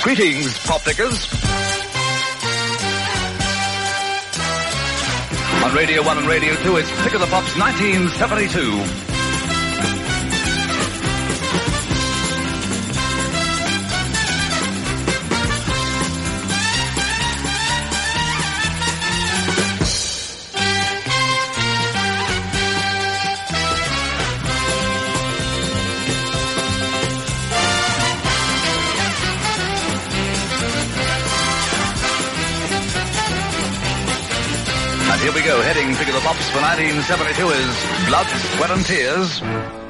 Greetings, pop pickers. On Radio 1 and Radio 2, it's Pick of the Pops 1972. Here we go, heading Pick of the Pops for 1972 is Blood, Sweat and Tears.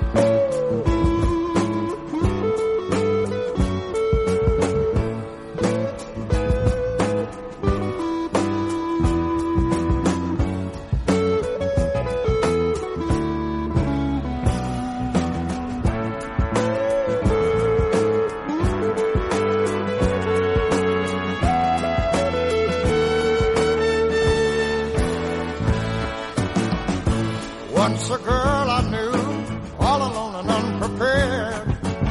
Once a girl I knew, all alone and unprepared.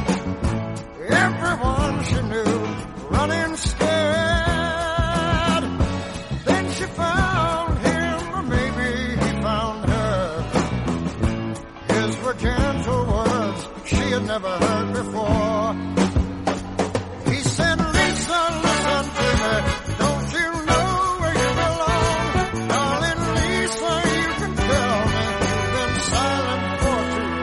Everyone she knew, running scared. Then she found him, or maybe he found her. His were gentle words she had never heard before. He said, listen, listen to me, don't you know where you belong? Darling Lisa, you can tell me. Silent for too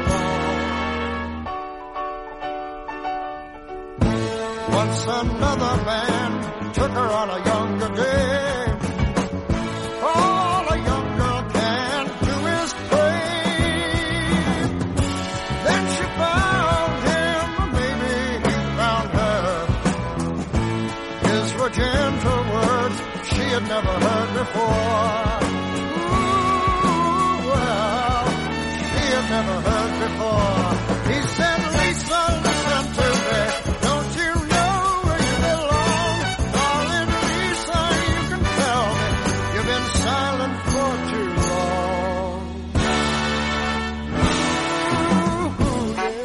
long. Once another man took her on a younger day. All a young girl can do is pray. Then she found him, or maybe he found her. His were gentle words she had never heard before. Never heard before. He said, Lisa, listen to me. Don't you know where you belong? Darling Lisa, you can tell me. You've been silent for too long. Ooh,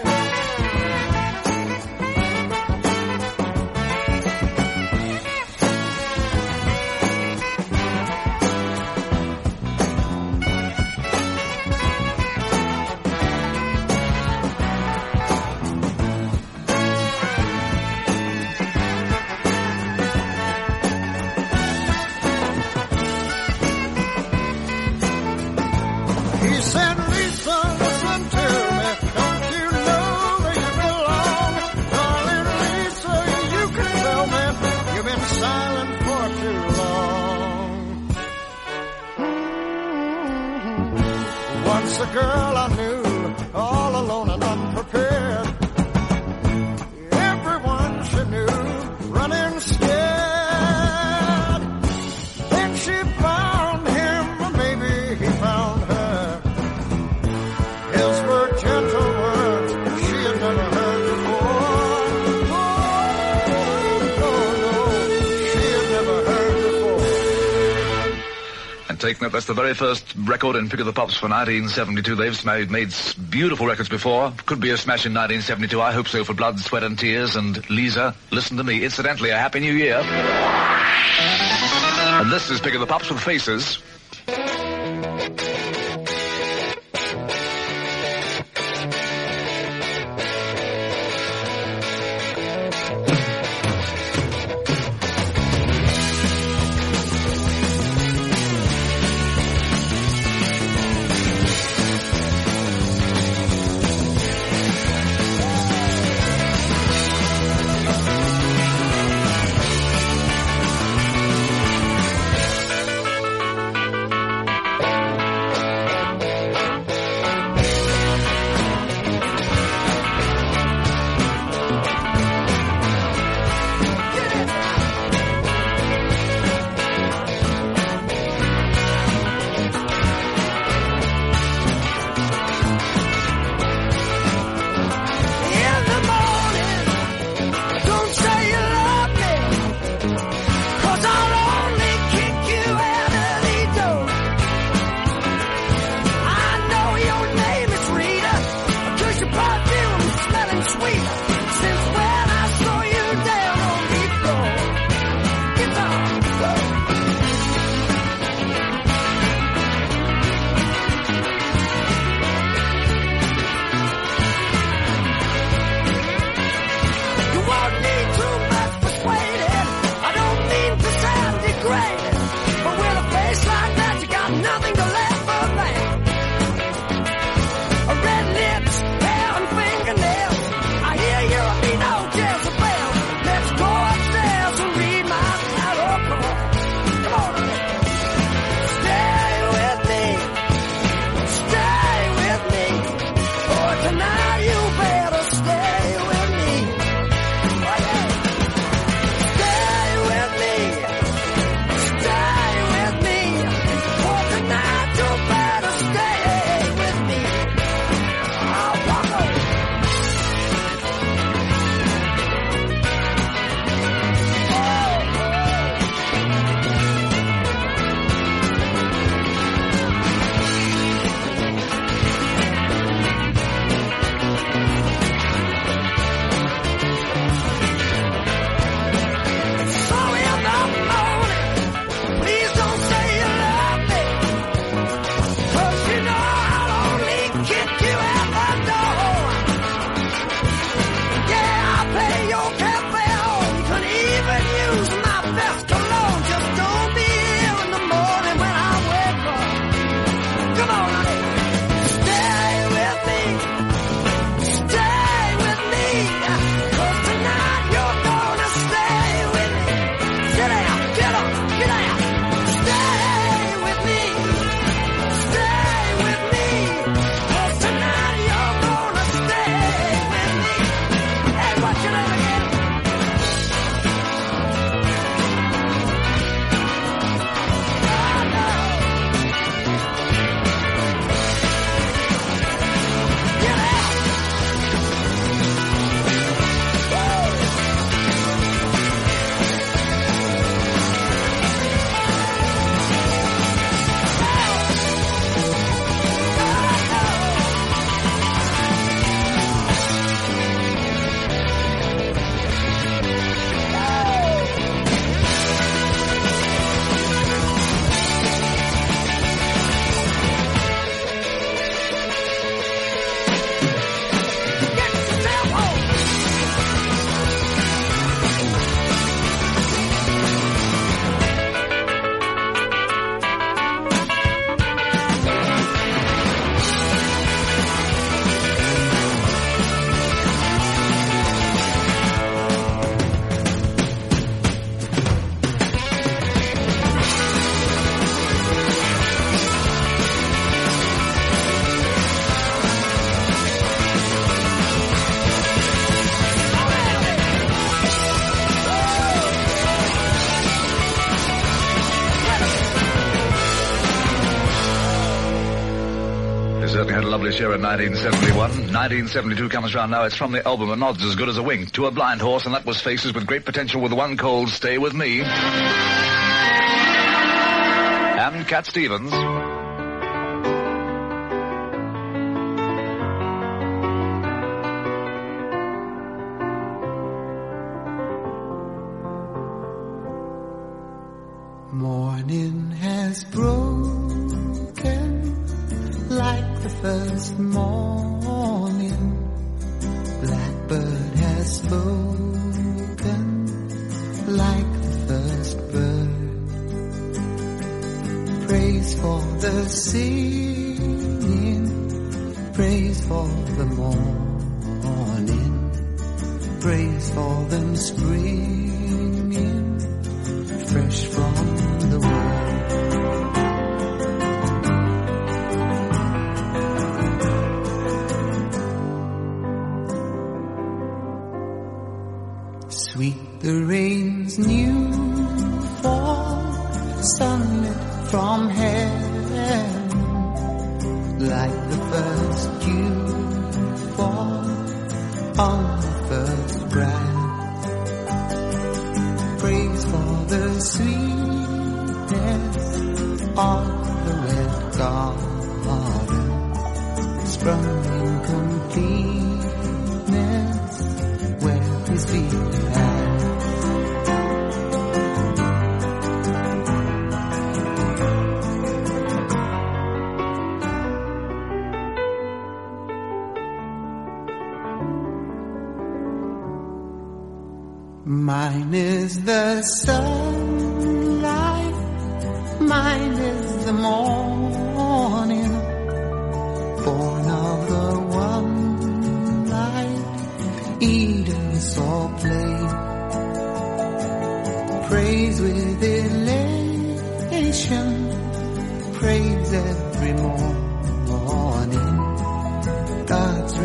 He said, Lisa, listen to me. Don't you know where you belong? Darling Lisa, you can tell me. You've been silent for too long. Once a girl I knew, all alone and unprepared. Everyone she knew, running scared. Then she found him, or maybe he found her. His were gentle words she had never heard before. Oh, no, she had never heard before. And take note, that's the very first record in Pick of the Pops for 1972. They've made beautiful records before. Could be a smash in 1972. I hope so for Blood, Sweat and Tears. And Lisa, listen to me. Incidentally, a Happy New Year. And this is Pick of the Pops with Faces. lovely show in 1971. 1972 comes round now. It's from the album A Nod's As Good As a Wink, To a Blind Horse, and that was Faces with Great Potential with the one called Stay With Me. And Cat Stevens. Morning has broken like the first morning. Blackbird has spoken like the first bird. Praise for the singing, praise for the morning, praise for them springing fresh from the world. Sweet the rain's new fall, sunlit from heaven, like the first dew fall on the first breath. Praise for the sweetness of the red garden, sprung in completeness where his feet had. Mine is the sunlight, mine is the morning, born of the one light, Eden saw play. Praise with elation, praise every morning, God's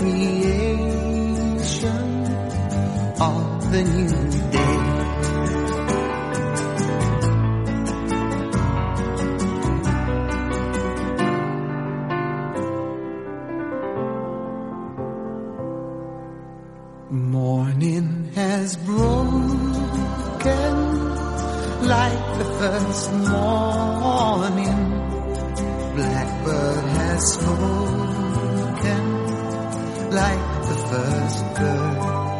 recreation of the new day. Morning has broken like the first morning. Blackbird has spoken like the first bird.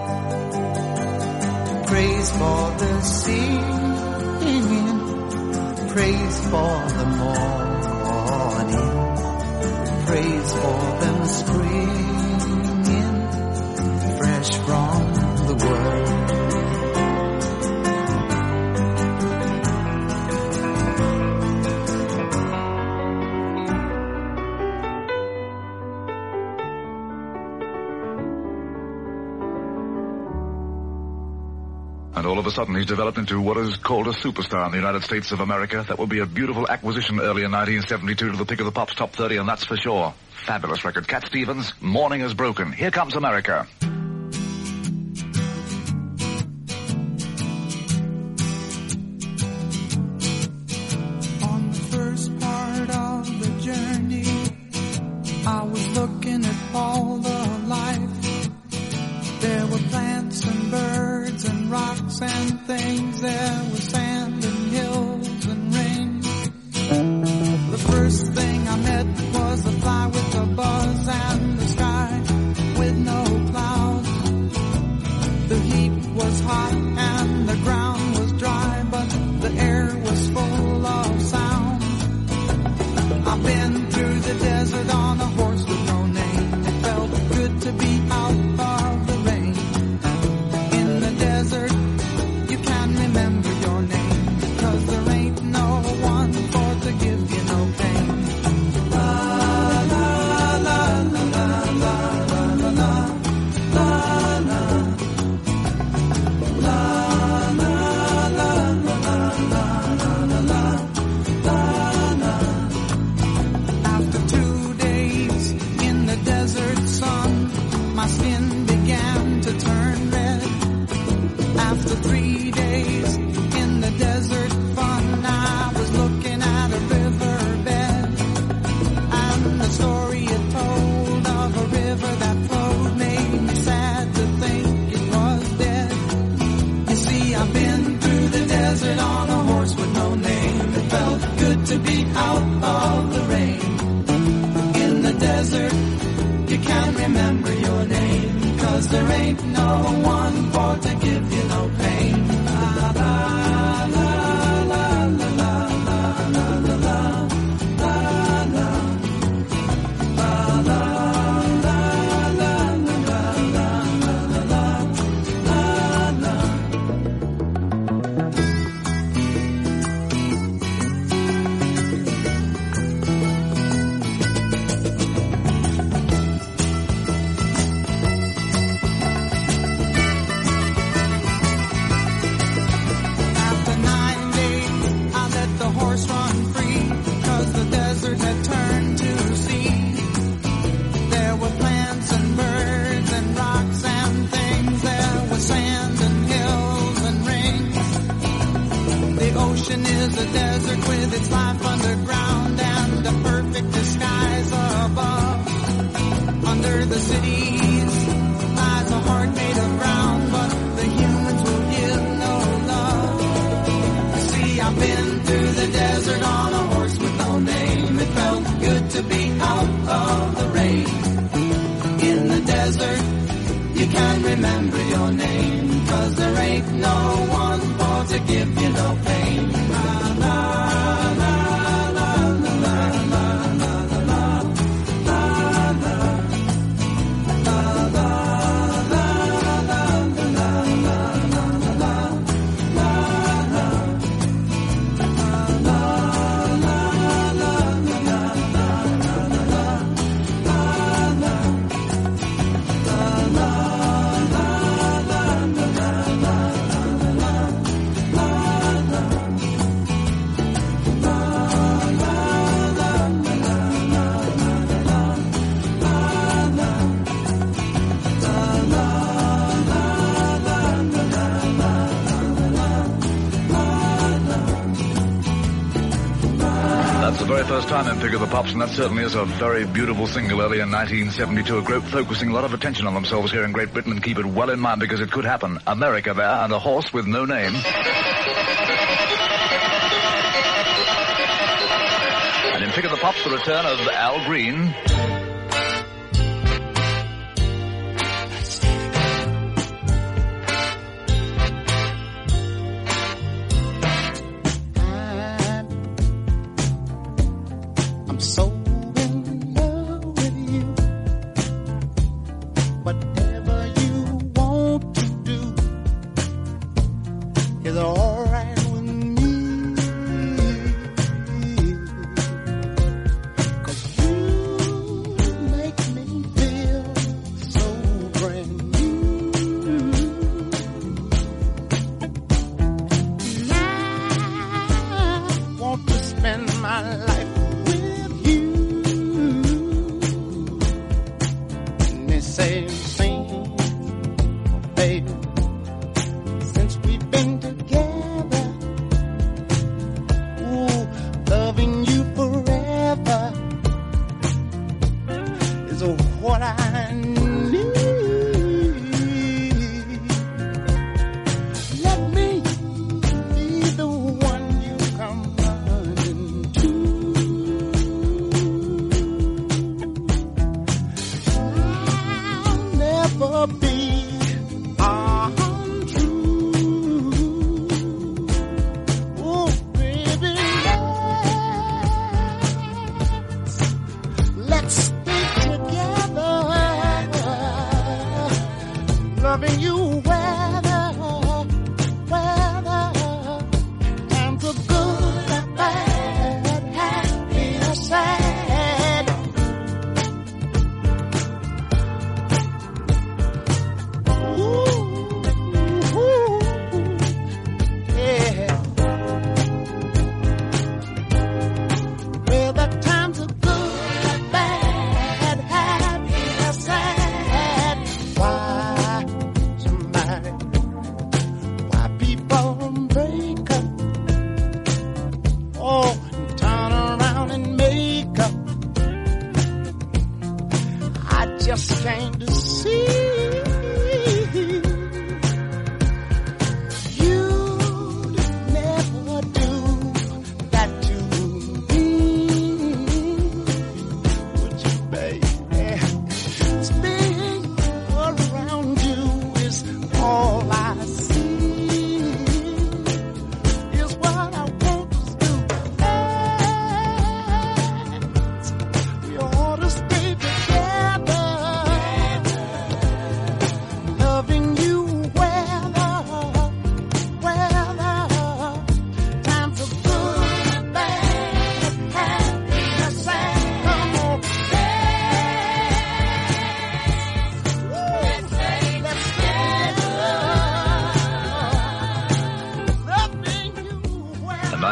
Praise for the singing, praise for the morning, praise for them springing fresh from the world. And all of a sudden he's developed into what is called a superstar in the United States of America. That would be a beautiful acquisition early in 1972 to the Pick of the Pops Top 30, and that's for sure. Fabulous record. Cat Stevens, Morning Is Broken. Here comes America. On the first part of the journey, I was looking at all the life. There were plants and birds and rocks and things. There was sand and hills and rain. The first thing I met was a fly with a buzz and the sky with no clouds. The heat was hot and the ground was dry, but the air was full of sound. I've been through the desert on a horse with no name. It felt good to be out of the rain. In the desert, you can remember your name, 'cause there ain't no one for to give you no pain. La la la la la la la la la la la la la. desert on a horse with no name. It felt good to be out of the rain. In the desert, you can't remember your name, 'cause there ain't no one for to give you no pain. La, la, la, la, la, la, la, la, la, la, la, la, had turned to sea. There were plants and birds and rocks and things. There was sand and hills and rings. The ocean is a desert with its life underground and a perfect disguise above. Under the cities lies a heart made of ground, but the humans will give no love. See, I've been through the desert on a horse with no name. It felt good to be out of the rain. In the desert, you can't remember your name, 'cause there ain't no one for to give you no pain. La, la, la, la, la, la, la, la, la, la, la, la, That's the very first time in Figure the Pops, and that certainly is a very beautiful single early in 1972. A group focusing a lot of attention on themselves here in Great Britain, and keep it well in mind because it could happen. America there, and a horse with no name. And in Figure the Pops, the return of Al Green.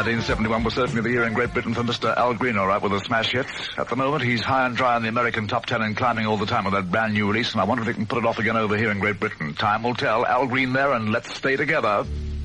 1971 was certainly the year in Great Britain for Mr. Al Green, all right, with a smash hit. At the moment, he's high and dry in the American top 10 and climbing all the time with that brand new release, and I wonder if he can put it off again over here in Great Britain. Time will tell. Al Green there, and Let's Stay Together.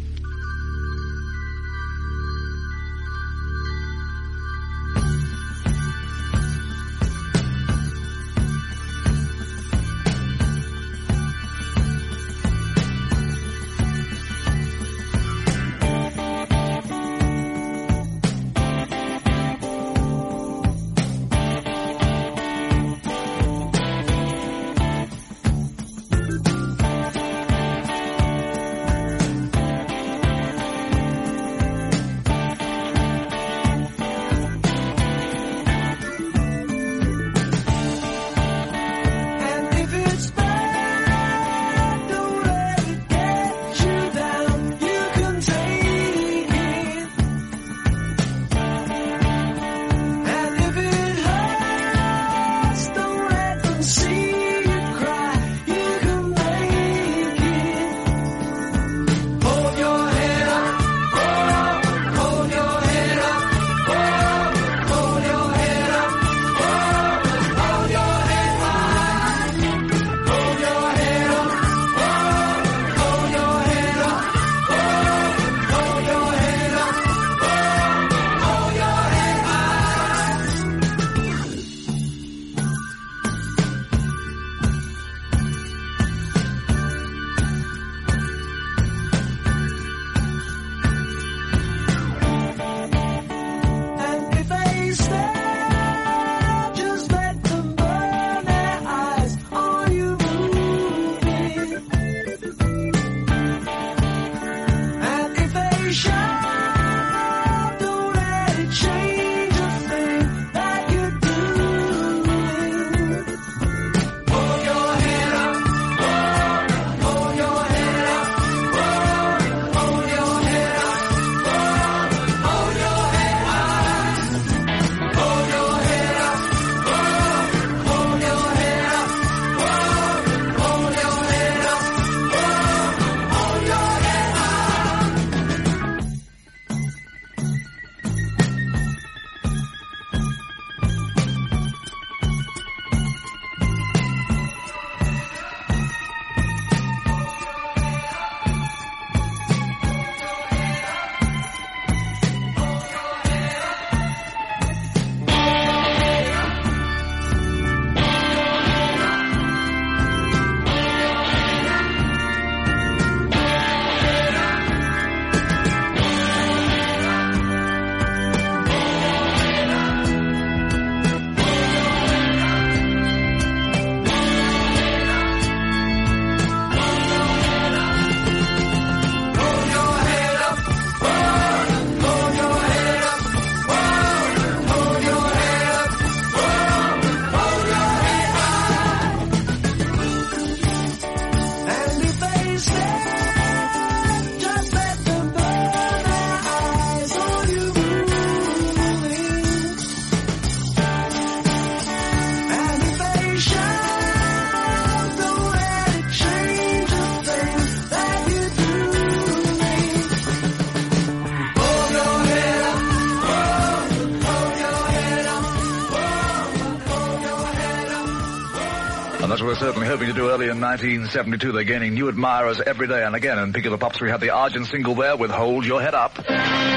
And that's what we're certainly hoping to do early in 1972. They're gaining new admirers every day and again. And Pick of the Pops, we had the Argent single there with Hold Your Head Up.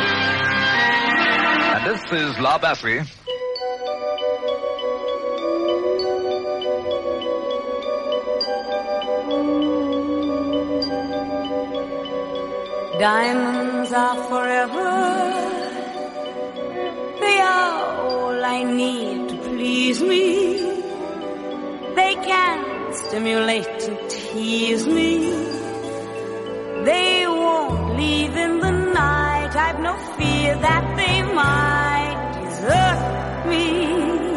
And this is La Bassie. Diamonds are forever. They are all I need to please me. They can stimulate and tease me. They won't leave in the night. I've no fear that they might desert me.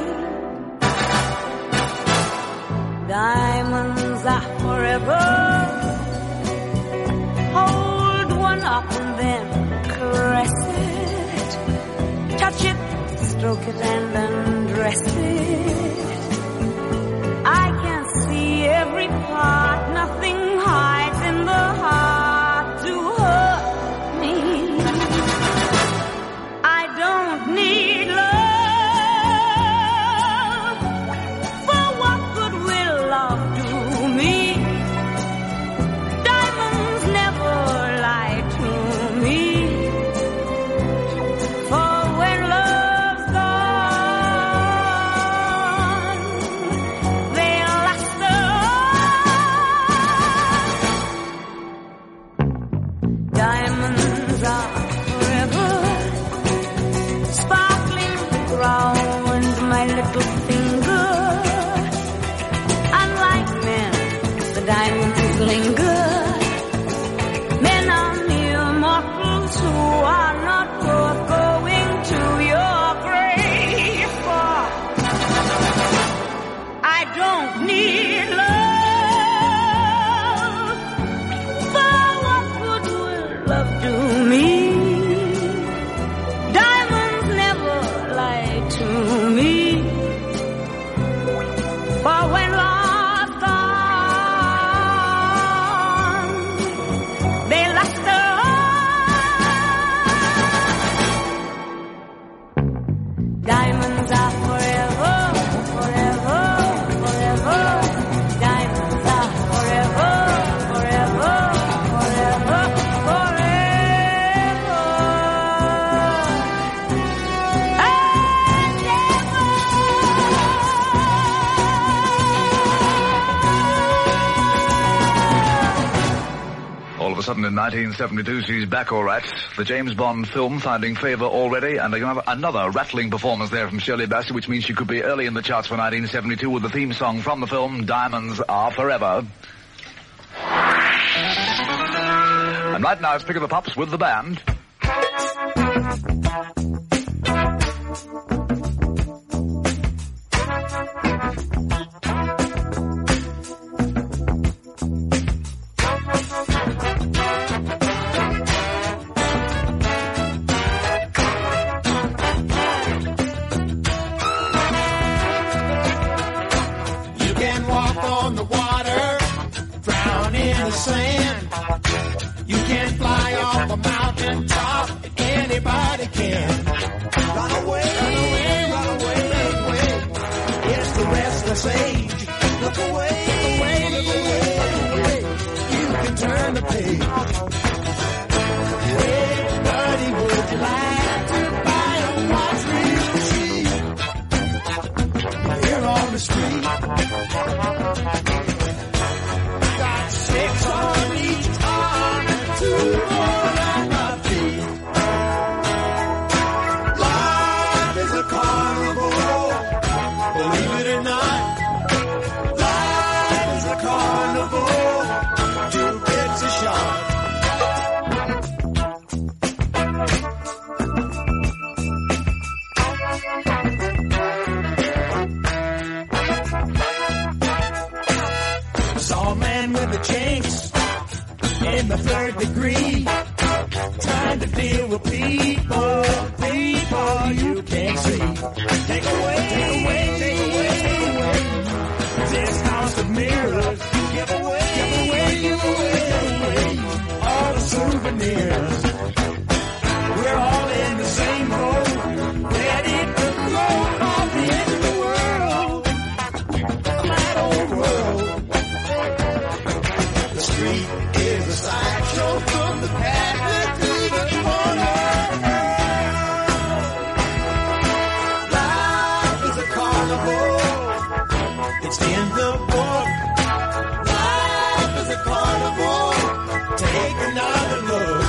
Diamonds are forever. Hold one up and then caress it. Touch it, stroke it and undress it. I can see every part, nothing hides in the heart to hurt me. all of a sudden in 1972 she's back all right. The James Bond film finding favour already, and another rattling performance there from Shirley Bassey, which means she could be early in the charts for 1972 with the theme song from the film Diamonds Are Forever. And right now it's Pick of the Pops with the band. Sand. You can fly off a mountain top, anybody can. Run away, run away, run away, run away. It's the restless age. Look away, look away, look away, look away. You can turn the page. Hey, buddy, would you like to buy a watch real cheap? Here on the street. Six on each arm and 2 more on my feet. Life is a carnival, believe it or not. Life is a carnival, 2 gets a shot. Saw a man with a jinx in the 3rd degree, trying to deal with people you can't see. Take away, take away, take away, take away this house of mirrors. Give away, give away, give away, give away all the souvenirs. We're all in the same boat, ready to throw off the edge of the world, the flat old world. The street is a sideshow from the paddock to the corner. Life is a carnival. It's in the book. Life is a carnival. Take another look.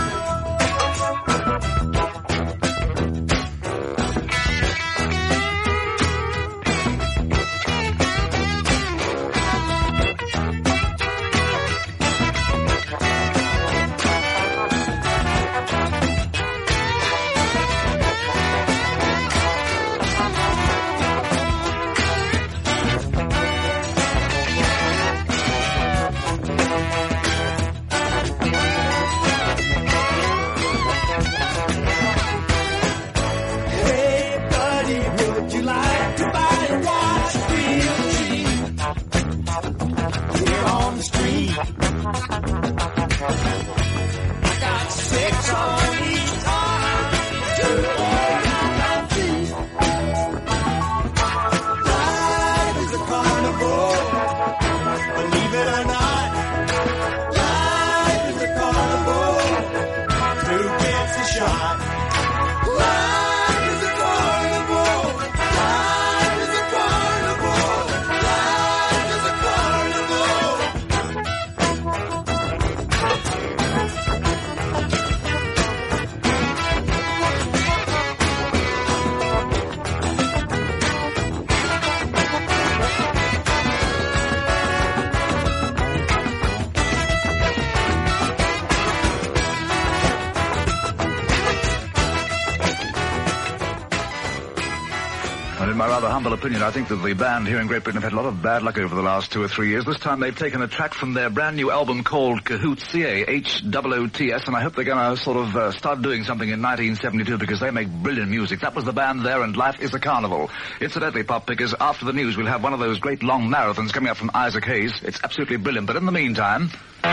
In my rather humble opinion, I think that the band here in Great Britain have had a lot of bad luck over the last 2 or 3 years. This time they've taken a track from their brand new album called Cahoots, C-A-H-O-O-T-S, and I hope they're going to sort of start doing something in 1972 because they make brilliant music. That was the band there, and Life is a Carnival. Incidentally, Pop Pickers, after the news we'll have one of those great long marathons coming up from Isaac Hayes. It's absolutely brilliant, but in the meantime...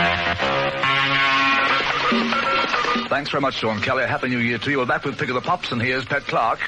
Thanks very much, Sean Kelly. Happy New Year to you. We're back with Pick of the Pops, and here's Pet Clark.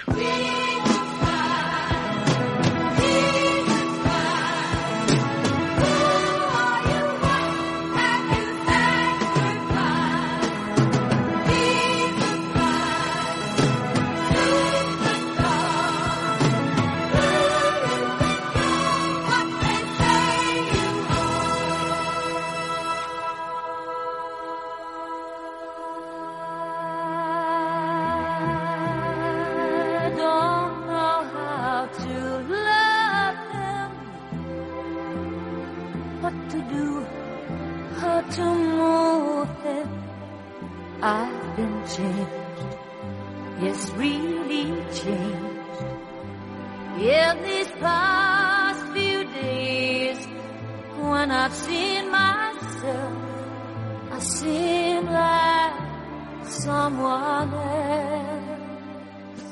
know that I've been changed. Yes, really changed. In these past few days, when I've seen myself, I seem like someone else.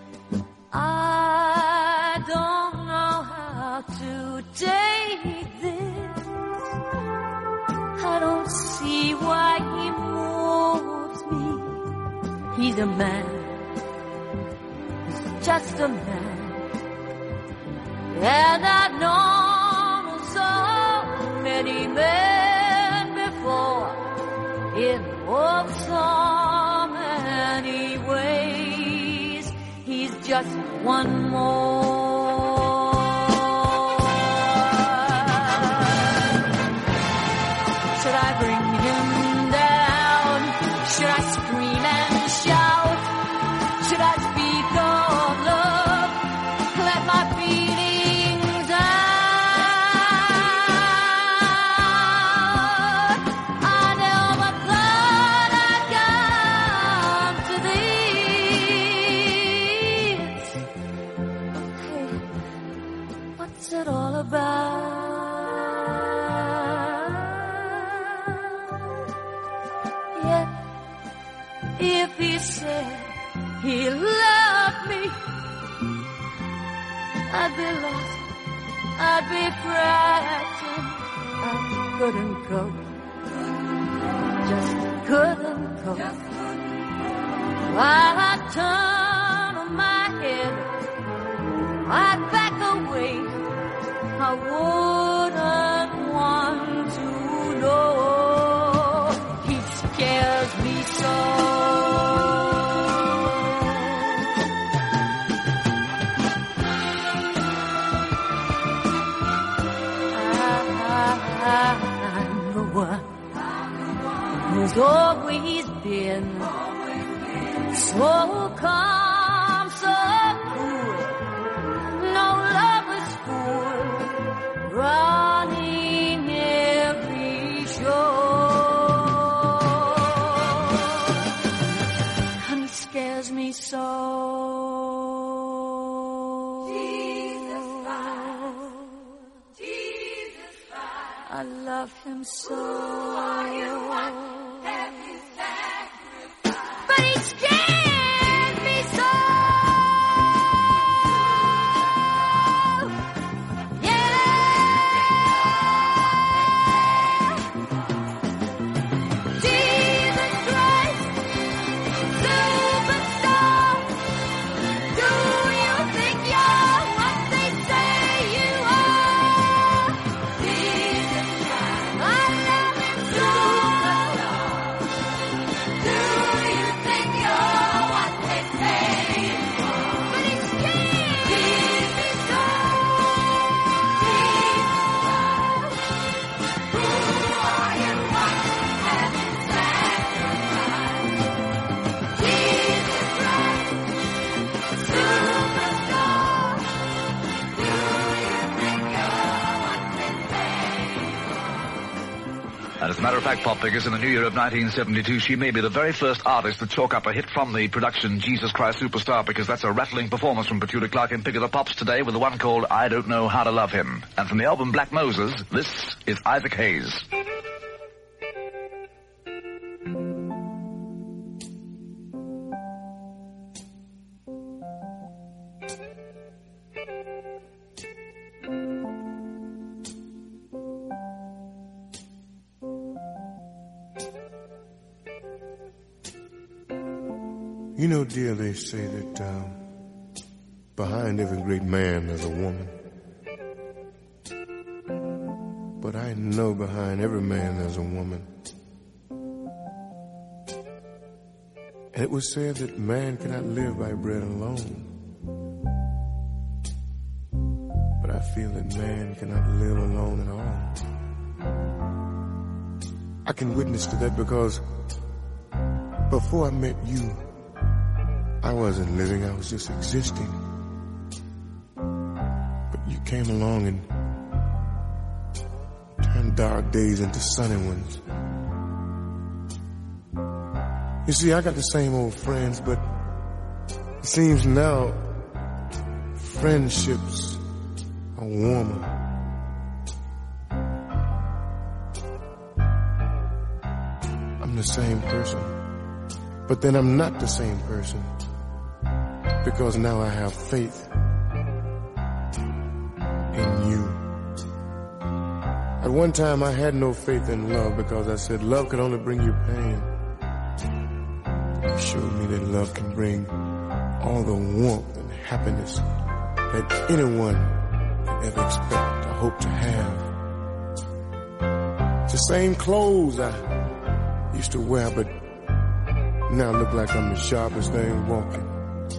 I don't know how to take this. I don't see why he moves me. He's a man, he's just a man. And I've known so many men before, in oh so many ways. He's just one more. Should I bring him down? Should I scream and shout? Should I speak of love? Let my feelings out. I never thought I'd come to this. Hey, what's it all about? Yet, if he said he loved me, I'd be lost, I'd be frightened. I couldn't cope, just couldn't cope. While I turn my head, I'd back away. I wouldn't want to know. He scares me so. I'm the one who's always been so calm, so cool. No lover's fool, running every show. And he scares me so. I love him so. But he scares me so. Yeah. Jesus Christ, superstar. Do you think you're what they say you are? I love him so. Do you think you're what they say you are? But he scares me so. Who are you? What have you sacrificed? Jesus Christ, superstar. Do you think you're what they say? And as a matter of fact, Pop Figures, in the new year of 1972, she may be the very first artist to chalk up a hit from the production Jesus Christ Superstar, because that's a rattling performance from Petula Clark in Pick of the Pops today with the one called I Don't Know How to Love Him. And from the album Black Moses, this is Isaac Hayes. You know, dear, they say that behind every great man there's a woman. But I know behind every man there's a woman. And it was said that man cannot live by bread alone. But I feel that man cannot live alone at all. I can witness to that because before I met you, I wasn't living, I was just existing. But you came along and turned dark days into sunny ones. You see, I got the same old friends, but it seems now friendships are warmer. I'm the same person, but then I'm not the same person, because now I have faith in you. At one time I had no faith in love because I said love could only bring you pain. You showed me that love can bring all the warmth and happiness that anyone could ever expect or hope to have. It's the same clothes I used to wear, but now I look like I'm the sharpest thing walking.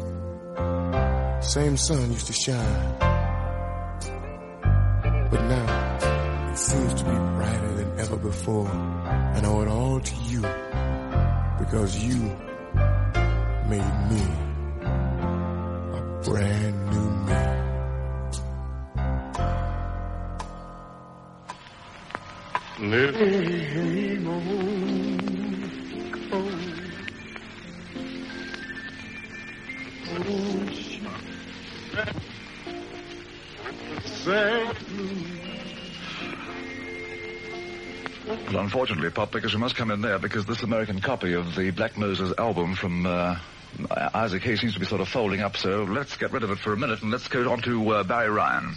Same sun used to shine, but now it seems to be brighter than ever before. And I owe it all to you, because you made me a brand new me. Living on Well, unfortunately, Pop, because we must come in there, because this American copy of the Black Moses album from Isaac Hayes seems to be sort of folding up, so let's get rid of it for a minute and let's go on to Barry Ryan.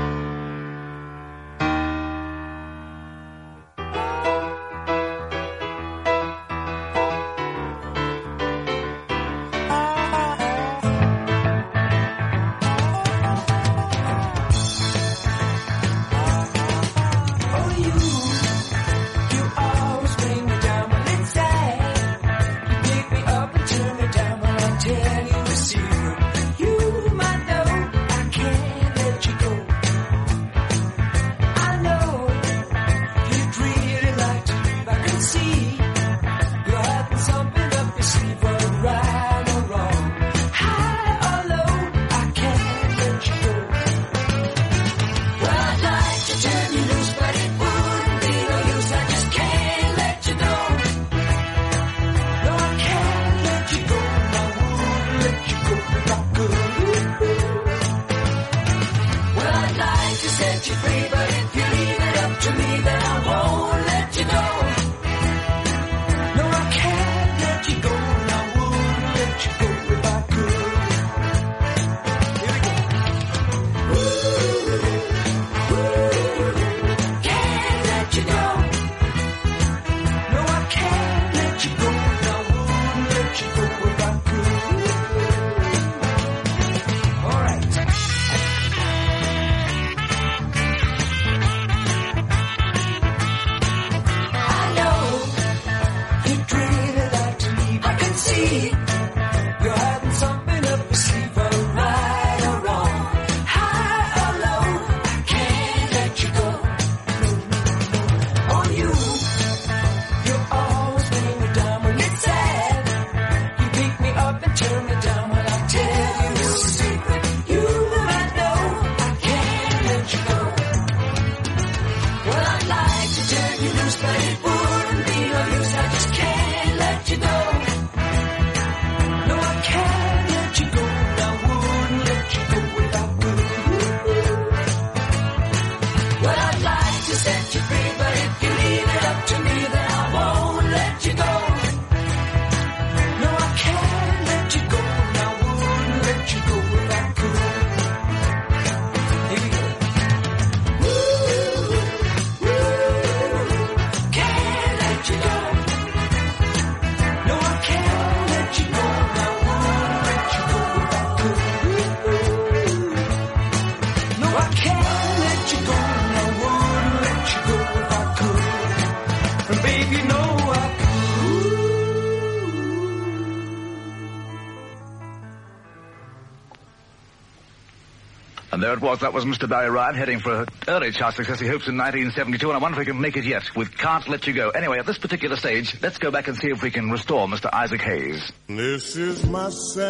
And there it was. That was Mr. Barry Ryan heading for early chart success, he hopes, in 1972. And I wonder if he can make it yet with Can't Let You Go. Anyway, at this particular stage, let's go back and see if we can restore Mr. Isaac Hayes. This is my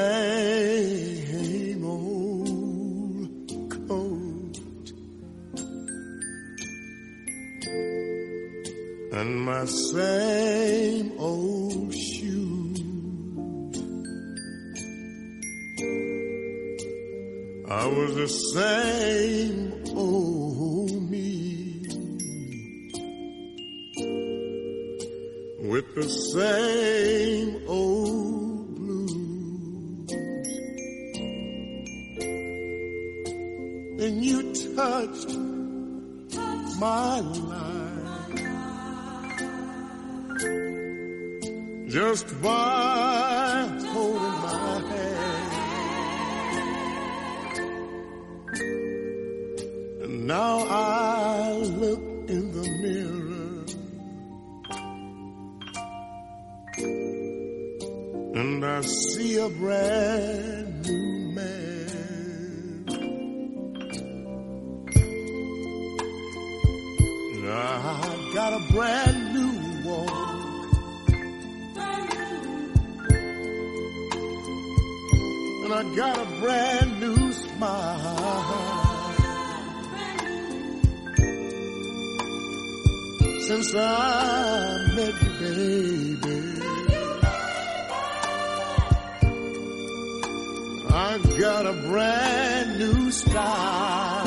same old coat and my same old shoes. I was the same old me, with the same old blues. Then you touched my life, just by holding my hand. And now I look in the mirror and I see a brand new man. I got a brand new walk, and I got a brand new smile. Since I met you, baby, I got a brand new style.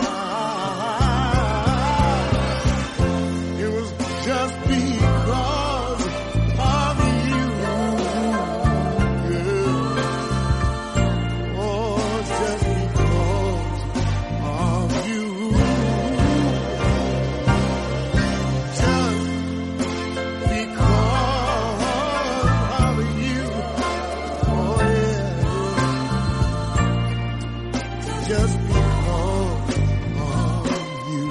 It was just because of you, girl. Oh, just because of you. Just because of you. Oh, yeah. Just because of you.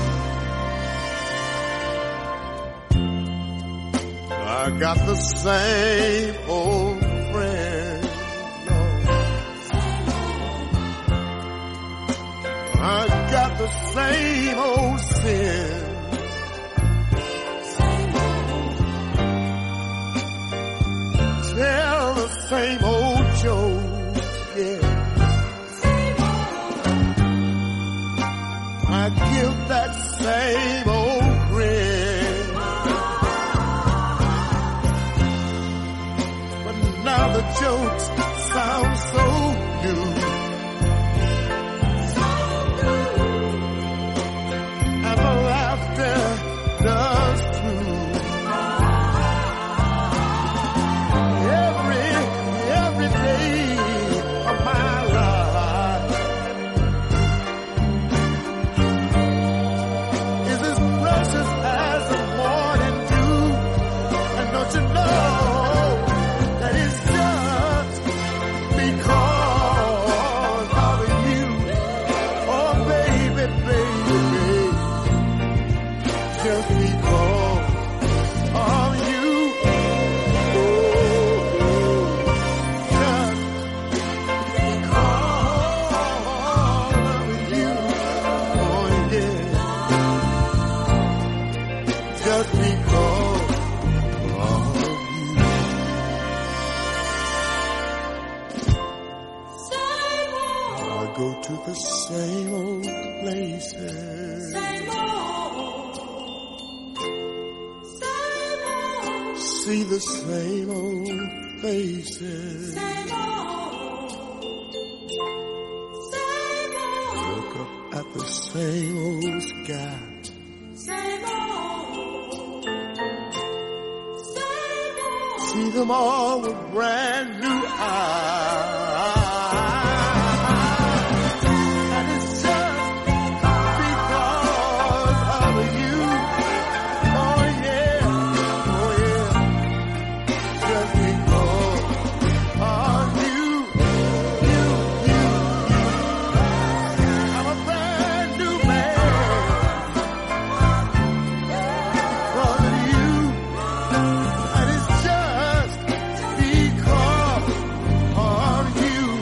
I got the same old friend. I got the same old sin. Tell the same old jokes, yeah. I give that same old grin. But now the jokes sound so new. And the laughter does too. Every day of my life is as precious as the morning dew. And don't you know that it's just because of you. Oh, baby, baby, just because of you. Oh, just because of you. Oh, yeah. Just because of you. I go to the same old places, see the same old faces, look up at the same old sky, see them all with brand new eyes. And it's just because of you. Oh yeah, oh yeah. Just because of you. I'm a brand new man because of you. And it's just because of you.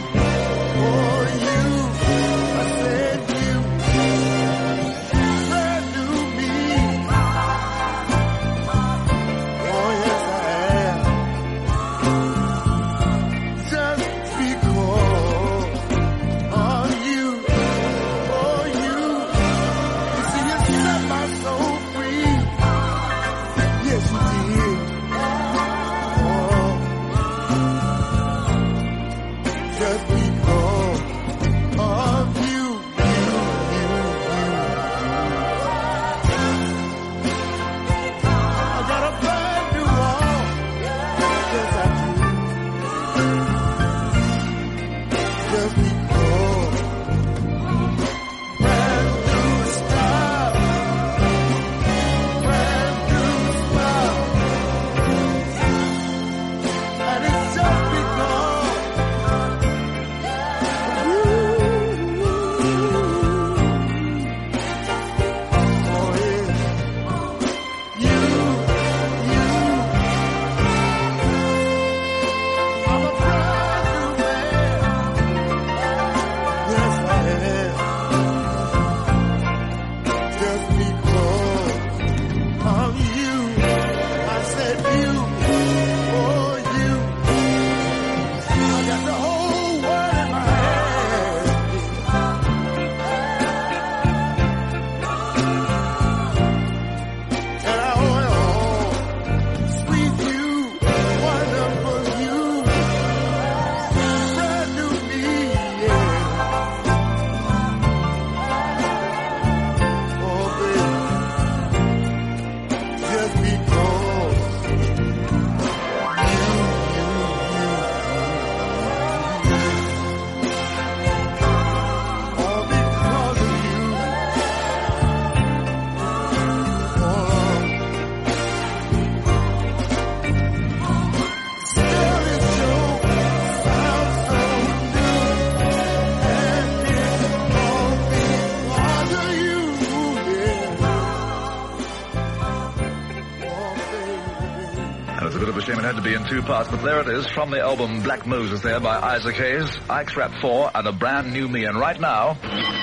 of a shame it had to be in two parts, but there it is, from the album Black Moses there by Isaac Hayes, Ike's Rap 4, and A Brand New Me. And right now,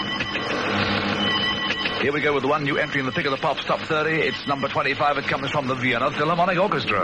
here we go with the one new entry in the Pick of the Pops Top 30. It's number 25. It comes from the Vienna Philharmonic Orchestra.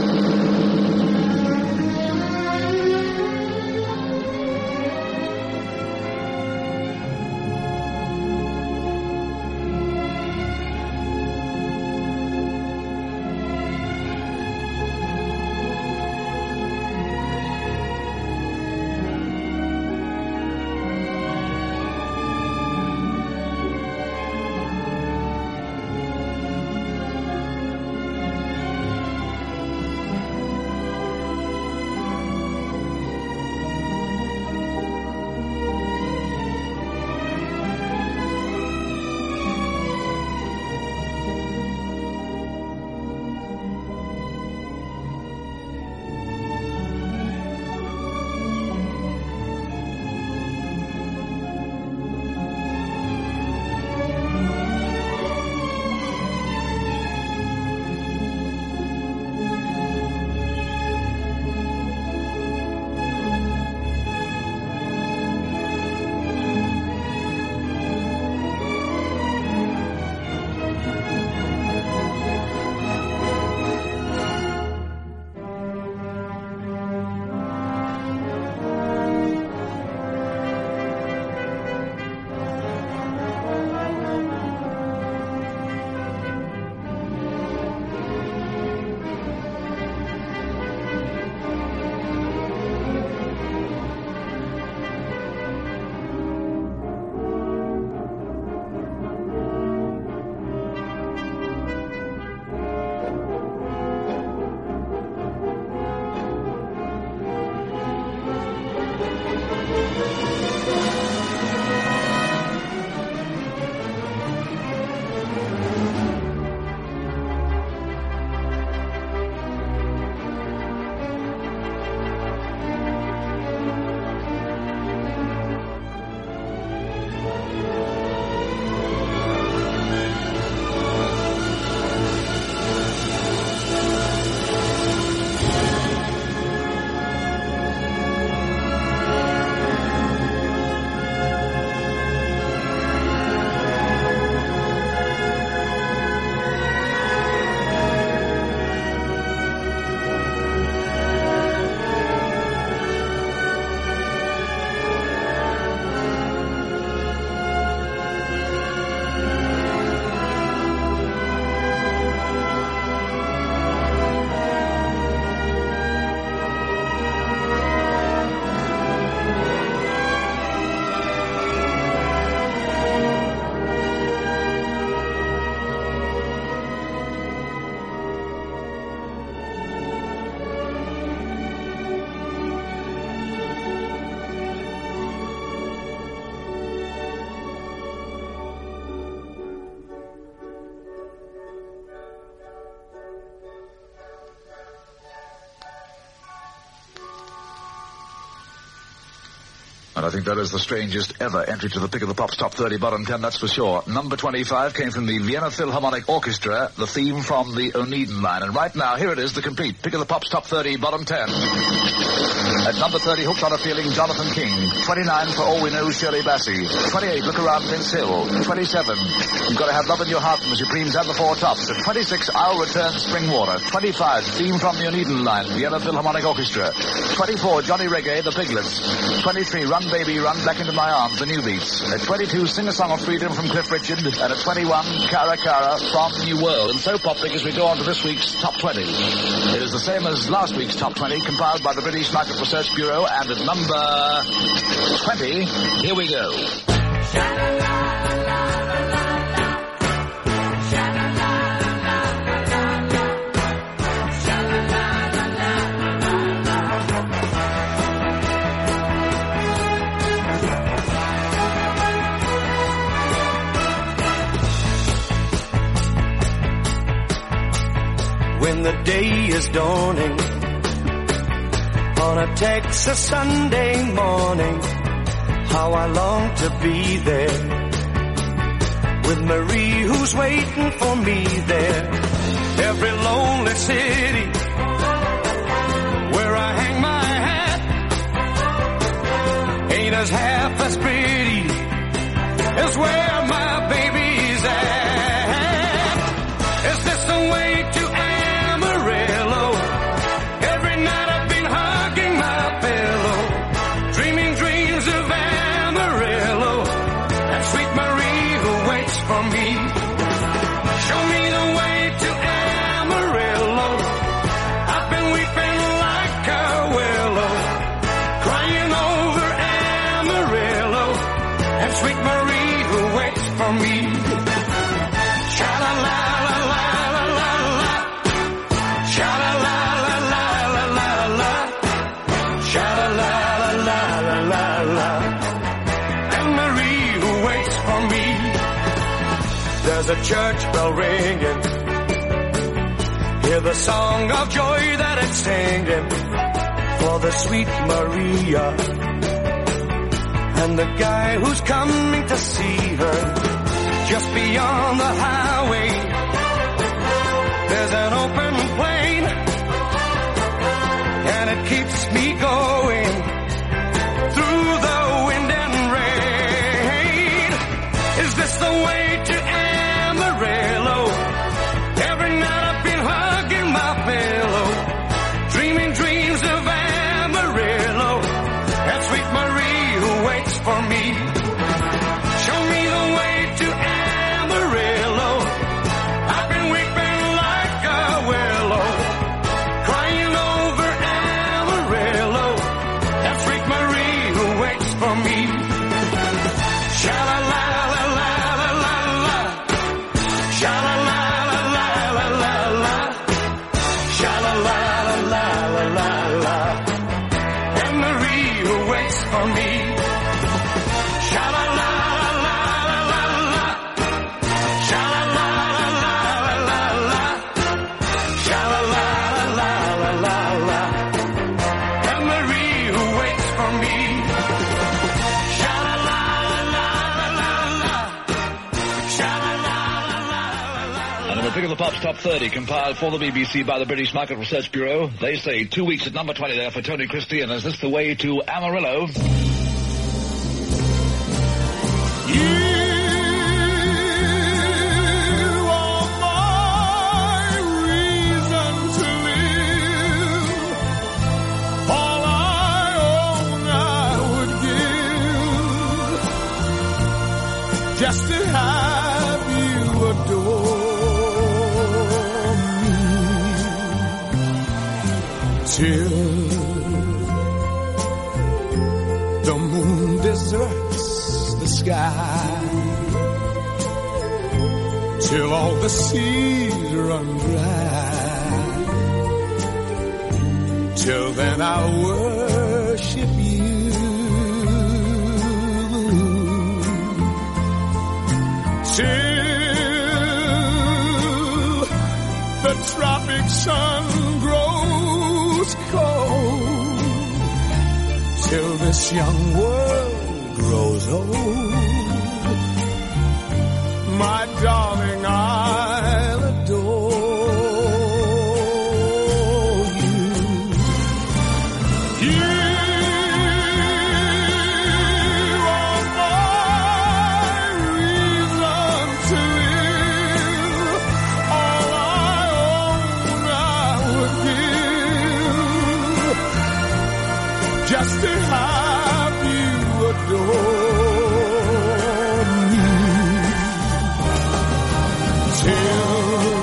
And I think that is the strangest ever entry to the Pick of the Pops Top 30 bottom 10, that's for sure. Number 25 came from the Vienna Philharmonic Orchestra, the theme from the Oneiden line. And right now, here it is, the complete Pick of the Pops Top 30 bottom 10. At number 30, Hooked on a Feeling, Jonathan King. 29, For All We Know, Shirley Bassey. 28, Look Around, Vince Hill. 27, You've Got to Have Love in Your Heart from the Supremes and the Four Tops. At 26, I'll Return, Springwater. 25, theme from the Oneiden line, Vienna Philharmonic Orchestra. 24, Johnny Reggae, The Piglets. 23, Run Baby Run, Back Into My Arms, The New Beats. At 22, Sing a Song of Freedom from Cliff Richard. And at 21, Cara Cara from New World. And so popping as we go on to this week's Top 20. It is the same as last week's Top 20, compiled by the British Market Research Bureau. And at number 20, here we go. When the day is dawning on a Texas Sunday morning, how I long to be there with Marie who's waiting for me there. Every lonely city as half as pretty as where my baby's at. Is this the way to Amarillo? Every night I've been hugging my pillow, dreaming dreams of Amarillo, and sweet Marie who waits for me. Show me the way to Amarillo. I've been weeping like a willow, crying over Amarillo, and sweet Marie who waits for me. Sha-la-la-la-la-la-la-la, sha-la-la-la-la-la-la-la, sha-la-la-la-la-la-la, and Marie who waits for me. There's a church bell ringing, hear the song of joy that it's singing for the sweet Maria and the guy who's coming to see her. Just beyond the highway, there's an open plain, and it keeps me going through the wind and rain. Is this the way to Amarillo? Every night I've been hugging my pillow, dreaming dreams of Amarillo, and sweet Marie who waits for me. Show me the way to Amarillo. I've been weeping like a willow, crying over Amarillo, and sweet Marie who waits for me. Sha-la-la-la-la-la-la, sha-la-la-la-la-la-la, sha-la-la-la-la-la-la, and Marie who waits for me. Sha-la-la-la-la-la-la, sha-la-la-la-la-la-la, sha-la-la-la-la-la-la, and Marie who waits for me. Sha-la-la-la-la-la-la, sha-la-la-la-la-la. And the Pick of the Pops Top 30 compiled for the BBC by the British Market Research Bureau. They say 2 weeks at number 20 there for Tony Christie, and is this the way to Amarillo? You are my reason to live. All I own I would give, just to have you adore me, till the moon deserts the sky, till all the seas run dry. Till then I'll worship you, till the tropic sun grows cold, till this young world grows old. My darling, I'll adore you. You are my reason to live. All I own I would give, just to have you adore me, till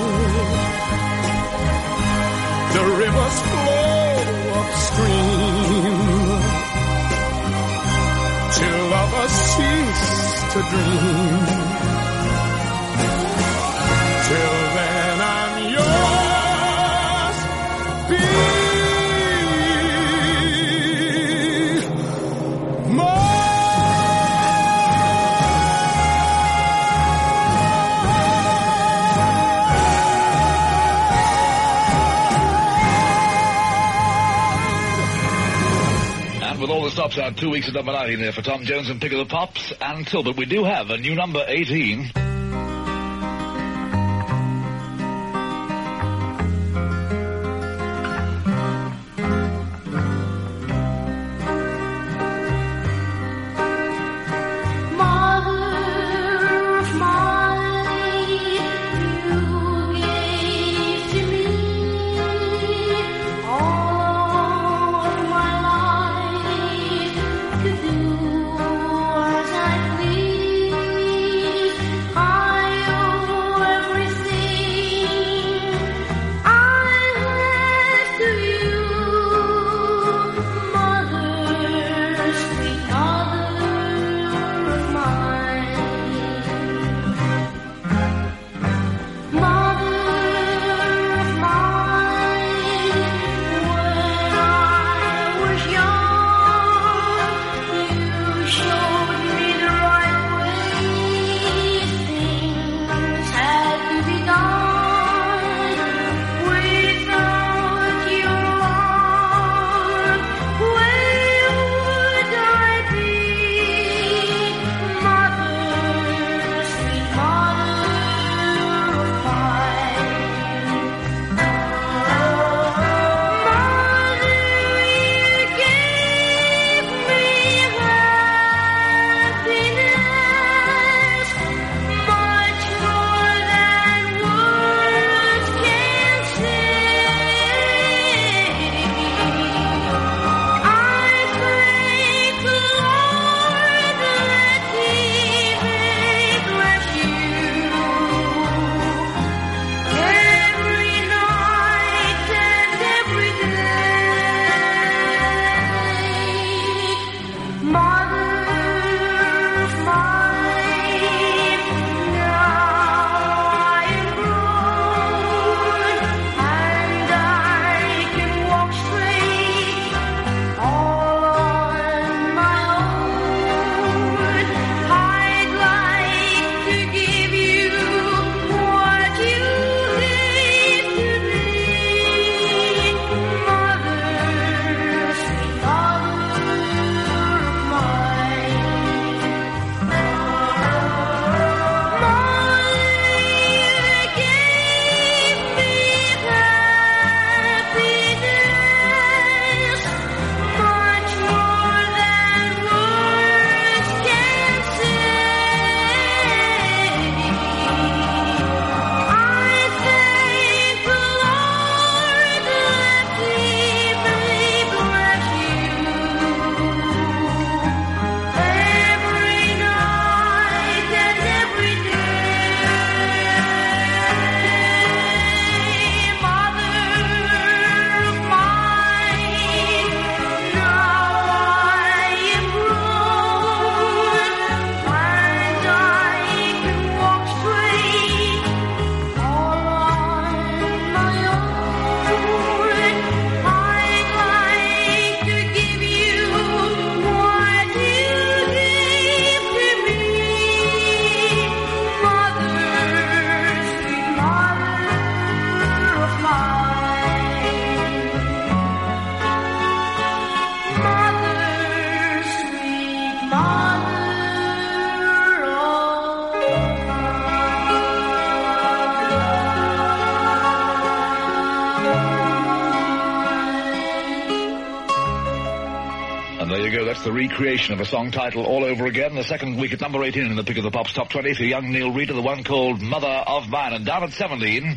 the rivers flow upstream, till lovers cease to dream. Till then I'm yours, be With all the stops out 2 weeks at number 19 there for Tom Jones and Pick of the Pops and Tilbert. We do have a new number 18. And there you go, that's the recreation of a song title all over again. The second week at number 18 in the Pick of the Pops Top 20 for young Neil Reader, the one called Mother of Mine. And down at 17...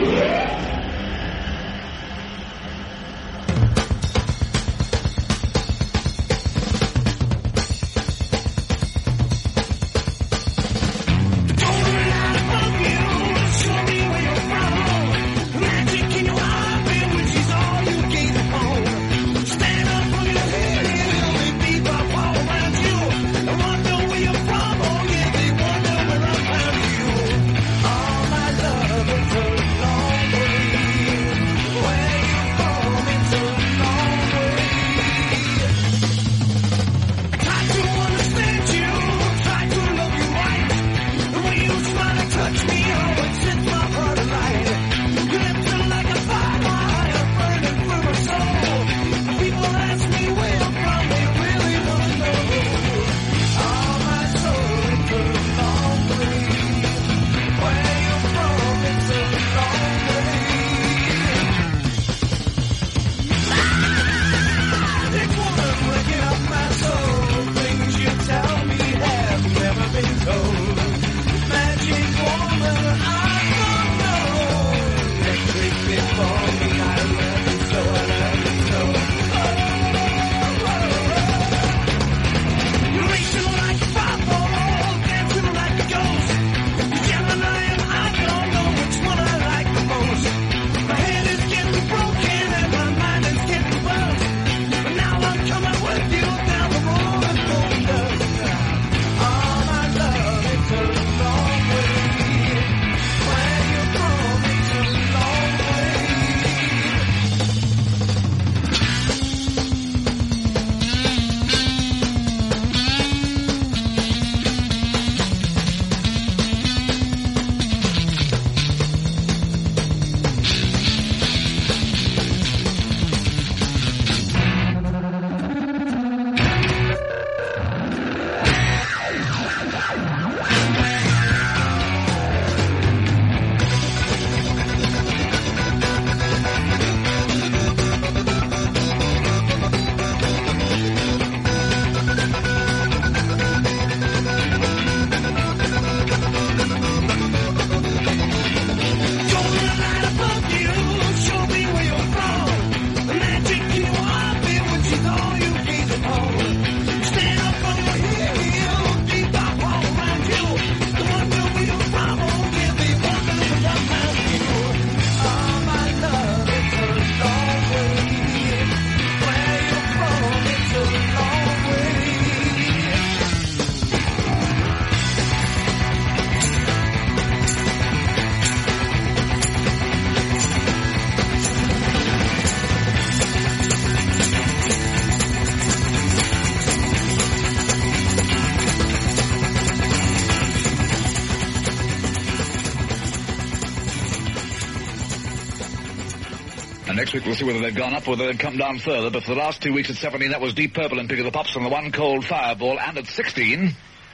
Next week we'll see whether they've gone up or whether they've come down further. But for the last 2 weeks at 17, that was Deep Purple and Pick of the Pops and the one called Fireball. And at 16...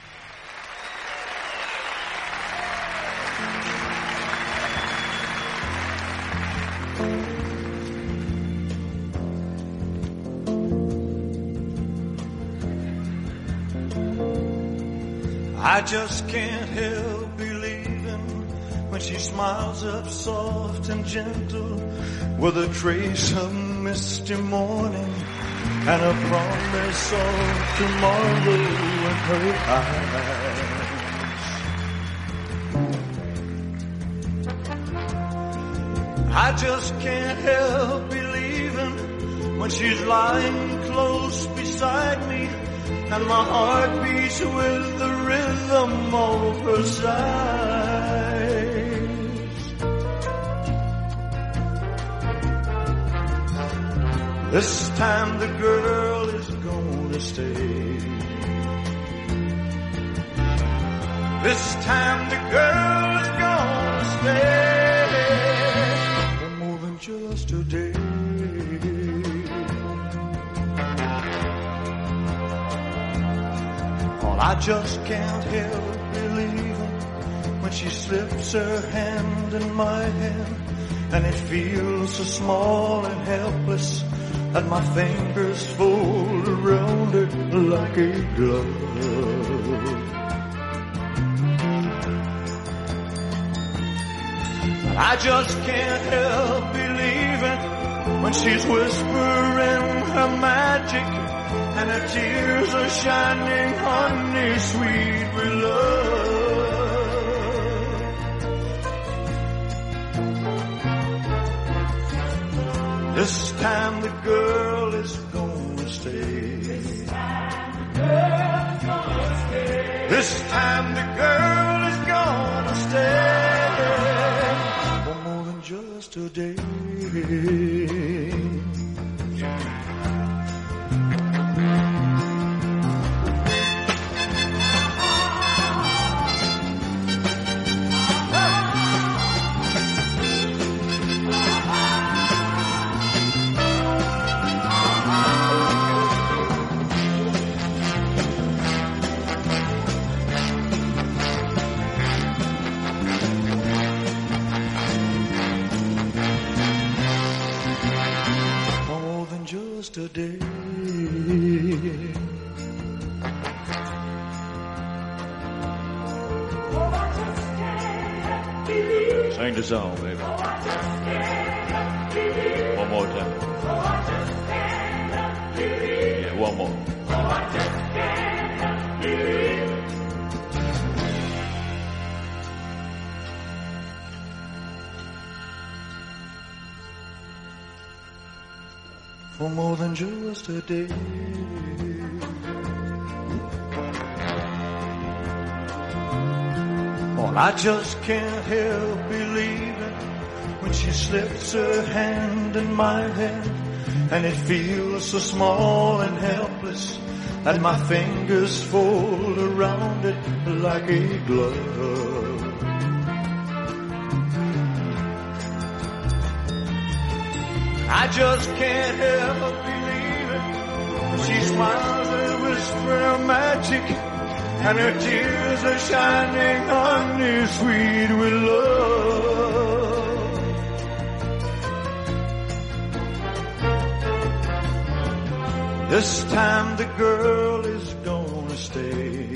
I just can't help believing when she smiles up soft and gentle with a trace of misty morning and a promise of tomorrow in her eyes. I just can't help believing when she's lying close beside me and my heart beats with the rhythm of her sighs. This time the girl is gonna stay. This time the girl is gonna stay for more than just a day. I just can't help believing when she slips her hand in my hand and it feels so small and helpless that my fingers fold around it like a glove. I just can't help believing when she's whispering her magic and her tears are shining honey sweet with love. This time the girl is gonna stay. This time the girl is gonna stay. For more than just a day. Today. Sing the song, baby. One more time. Yeah, one more. For more than just a day. Well, I just can't help believing when she slips her hand in my hand, and it feels so small and helpless that my fingers fold around it like a glove. I just can't help believing. She smiles and whispers her magic, and her tears are shining honey sweet with love. This time the girl is gonna stay.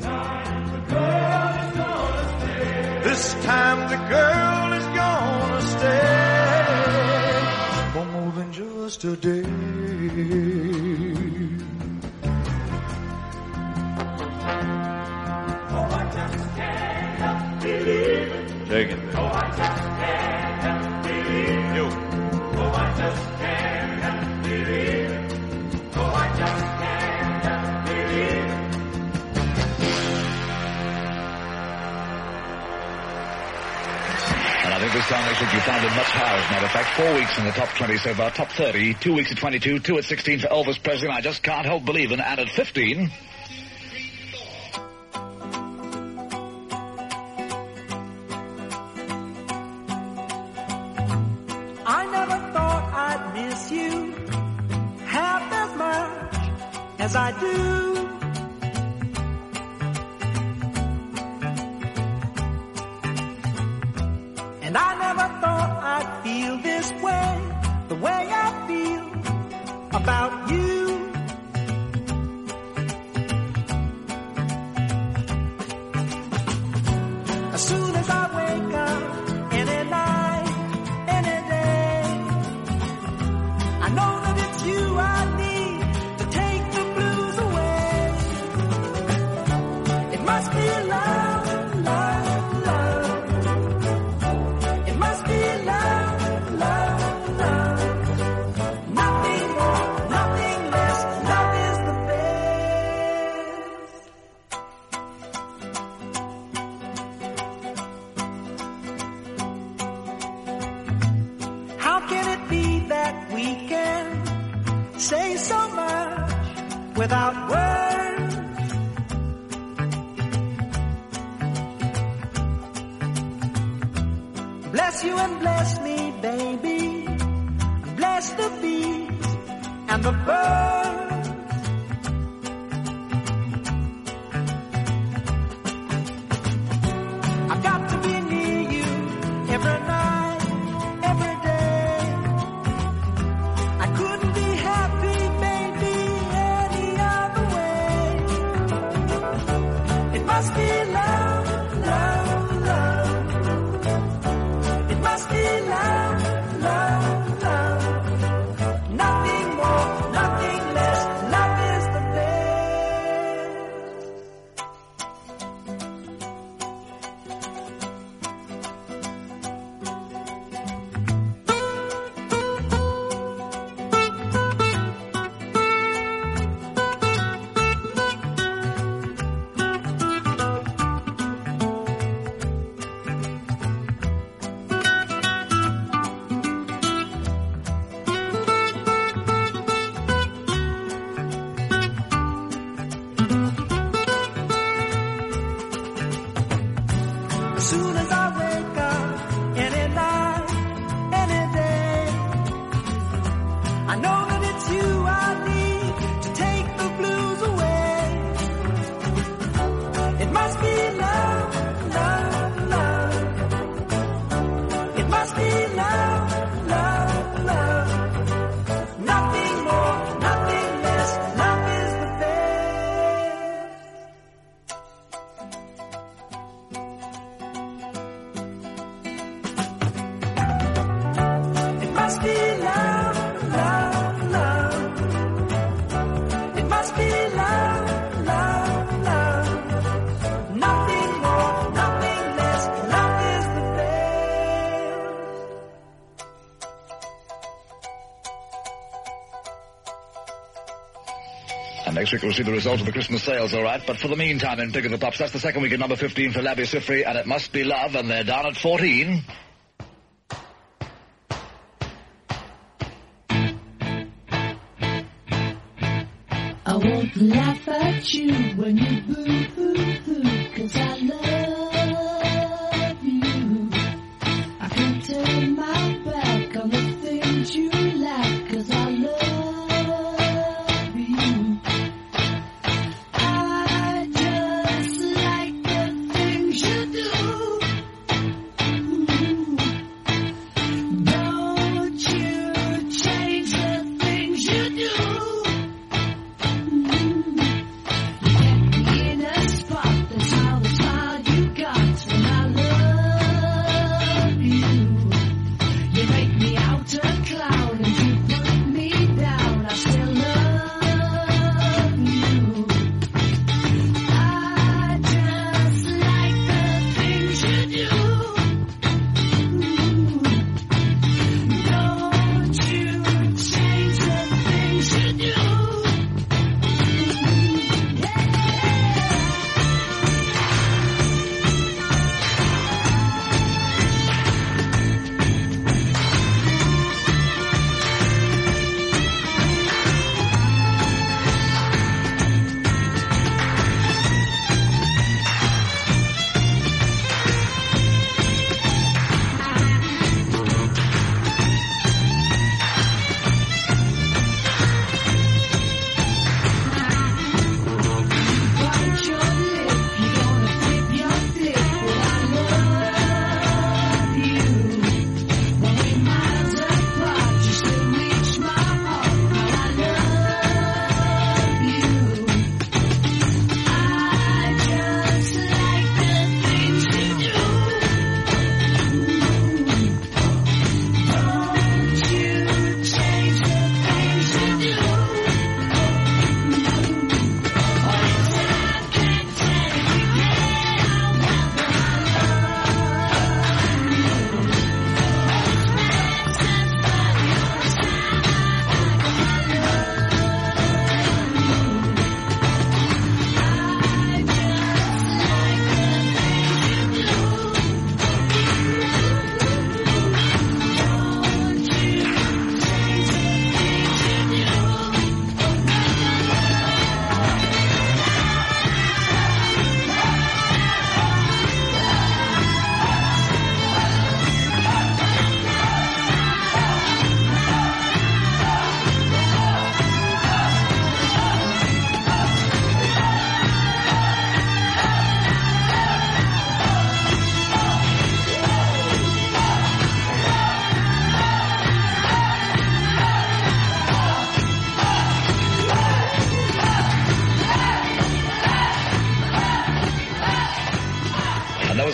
This time the girl is gonna stay. For more than just a day. Oh, I just can't help believing. Take it, baby. Oh, I just can't help believing. You. Oh, I just can't help believing. Oh, I just can't help believing. And I think this time they should be found in much higher. As a matter of fact, 4 weeks in the top 20 so far, top 30, 2 weeks at 22, 2 at 16 for Elvis Presley. I just can't help believing. And at 15... I never thought I'd miss you half as much as I do. And I never thought I'd feel this way, the way I feel about you. As soon as I wake up, any night, any day, I know that it's you I need to take the blues away. It must be love, love, love. It must be love, love, love. Nothing more, nothing less. Love is the best. How can it be that we can say so much without words? Bless you and bless me, baby. Bless the bees and the birds. I've got to be near you every night, every day. I couldn't be happy, baby, any other more, nothing less. Love is the As soon as I wake up, any night, any day, I know that it's you I need to take the blues away. It must be love, love, love. It must be love, love, love. Nothing more, nothing less. Love is the It must be love, love, love. It must be love, love, love. Nothing more, nothing less. Love is the And next week we'll see the result of the Christmas sales, all right. But for the meantime, in Pick of the Pops, that's the second week at number 15 for Labby Sifri, and It Must Be Love, and they're down at 14. I won't laugh at you when you boo-hoo-hoo, 'cause I love you. I can't turn my back on the things you like, 'cause I love you. I just like the things you do. Don't you change the things you do. In a spot, that's how the smile you got.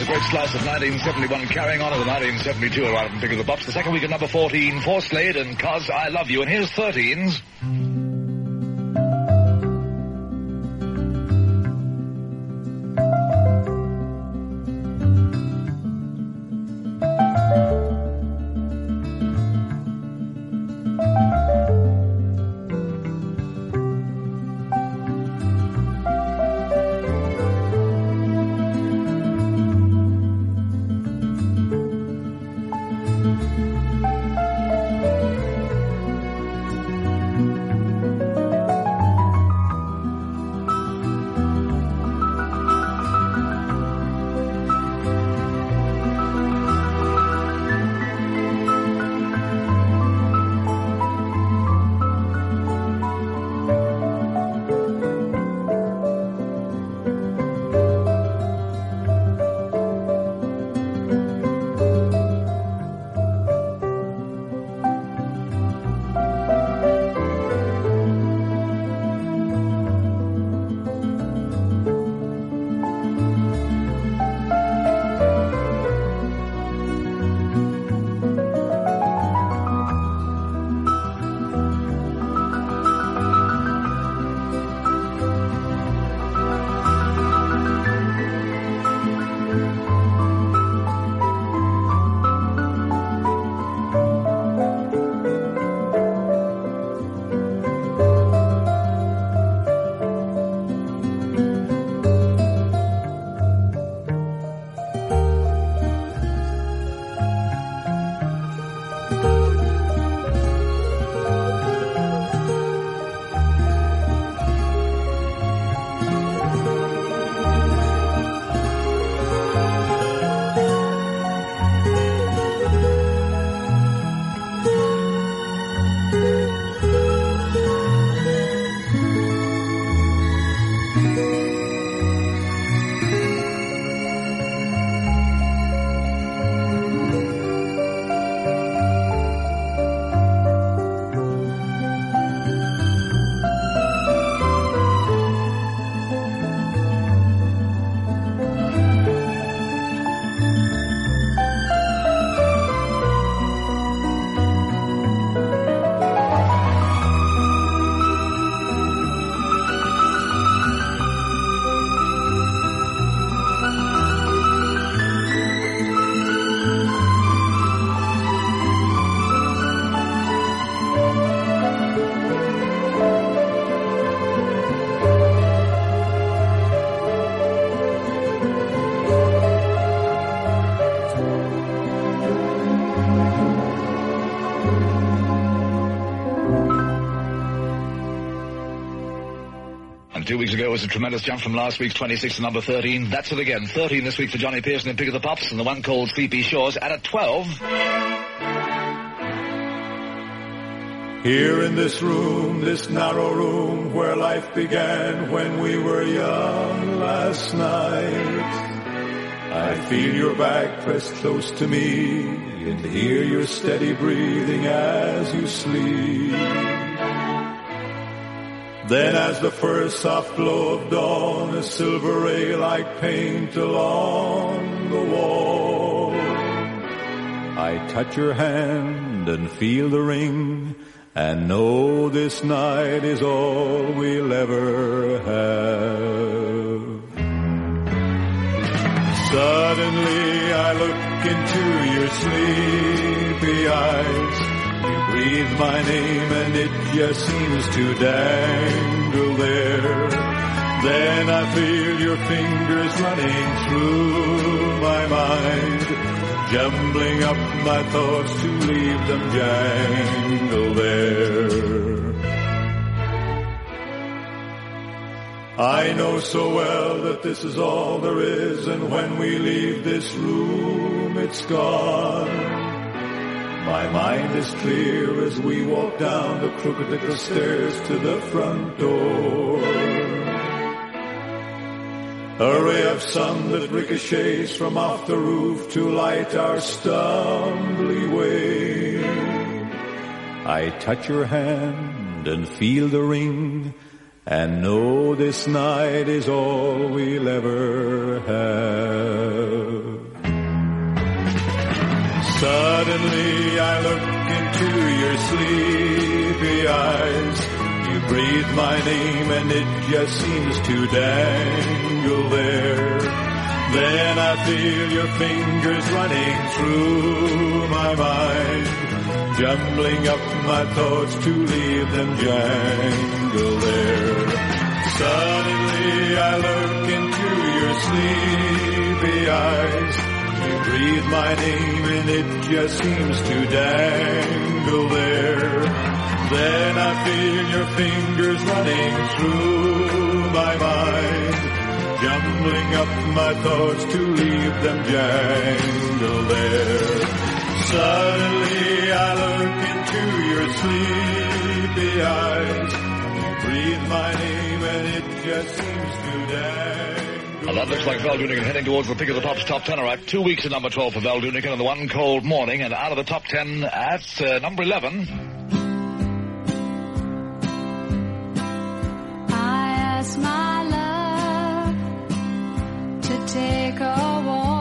great slice of 1971 carrying on to the 1972 arrival in Pick of the Pops. The second week at number 14 for Slade and 'Cause I Love You. And here's 13's. And 2 weeks ago was a tremendous jump from last week's 26 to number 13. That's it again. 13 this week for Johnny Pearson and Pick of the Pops, and the one called Sleepy Shores at a 12. Here in this room, this narrow room where life began when we were young last night, I feel your back pressed close to me and hear your steady breathing as you sleep. Then as the first soft glow of dawn, a silver ray like paint along the wall, I touch your hand and feel the ring and know this night is all we'll ever have. Suddenly I look into your sleepy eyes. You breathe my name and it just seems to dangle there. Then I feel your fingers running through my mind, jumbling up my thoughts to leave them jangle there. I know so well that this is all there is, and when we leave this room, it's gone. My mind is clear as we walk down the crooked little stairs to the front door. A ray of sun that ricochets from off the roof to light our stumbly way. I touch your hand and feel the ring and know this night is all we'll ever have. Suddenly I look into your sleepy eyes. You breathe my name and it just seems to dangle there. Then I feel your fingers running through my mind, jumbling up my thoughts to leave them jangle there. Suddenly I look into your sleepy eyes. You breathe my name and it just seems to dangle there. Then I feel your fingers running through my mind, jumbling up my thoughts to leave them jangle there. Suddenly I look into your sleepy eyes. You breathe my name and it just seems to dangle. Well, that looks like Val Doonican heading towards the Pick of the Pops top 10. All right, 2 weeks at number 12 for Val Doonican and the one cold morning, and out of the top 10 at number 11. I asked my love to take a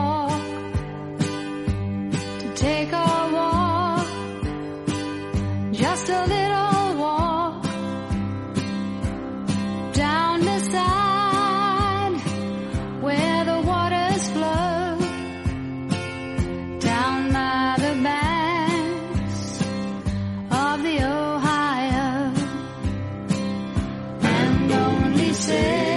walk, just a little walk, down the side where the waters flow, down by the banks of the Ohio, and only say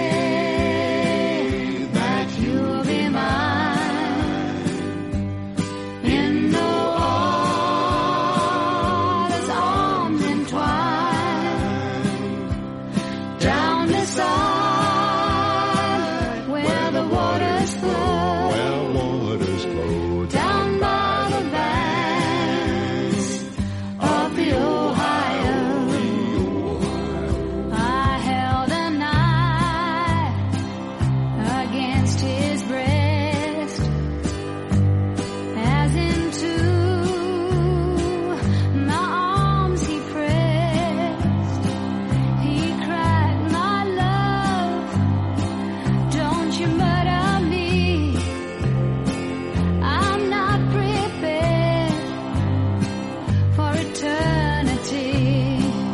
that you'll be mine in the water's arms entwined, down the side where the waters flow, down by the banks of the Ohio. I held a knife against his breast, as into my arms he pressed. He cried, my love, don't you murder me. I'm not prepared for eternity,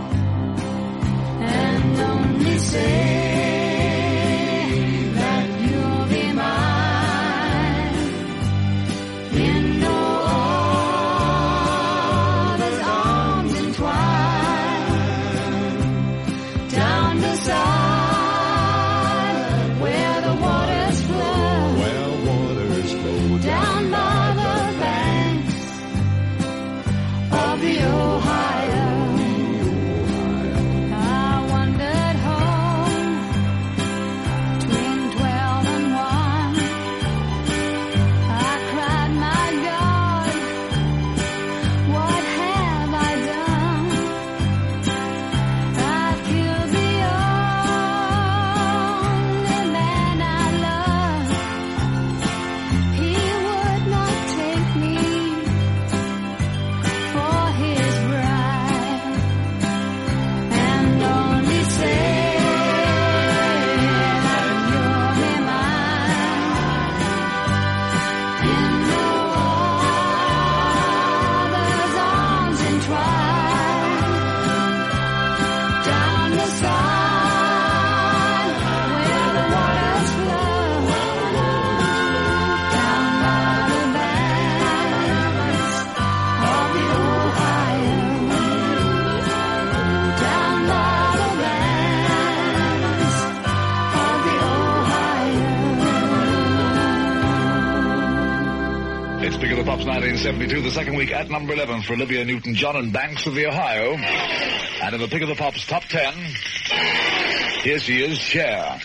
and only say that you'll be mine in no other's arms entwined, down the side where the waters flow, down by the banks of the Ohio. I wandered home between 12 and 1. I cried, my God, what have I done? I've killed the only man I love. He would not take me for his bride, and only say that you'll be mine in no other's arms entwined, down the side where the waters flow, down by the banks of the Ohio, down by the banks of the Ohio. It's Pick of the Pops 1972, the second week at number 11 for Olivia Newton-John and Banks of the Ohio. And in the Pick of the Pops top 10, here she is, Cher.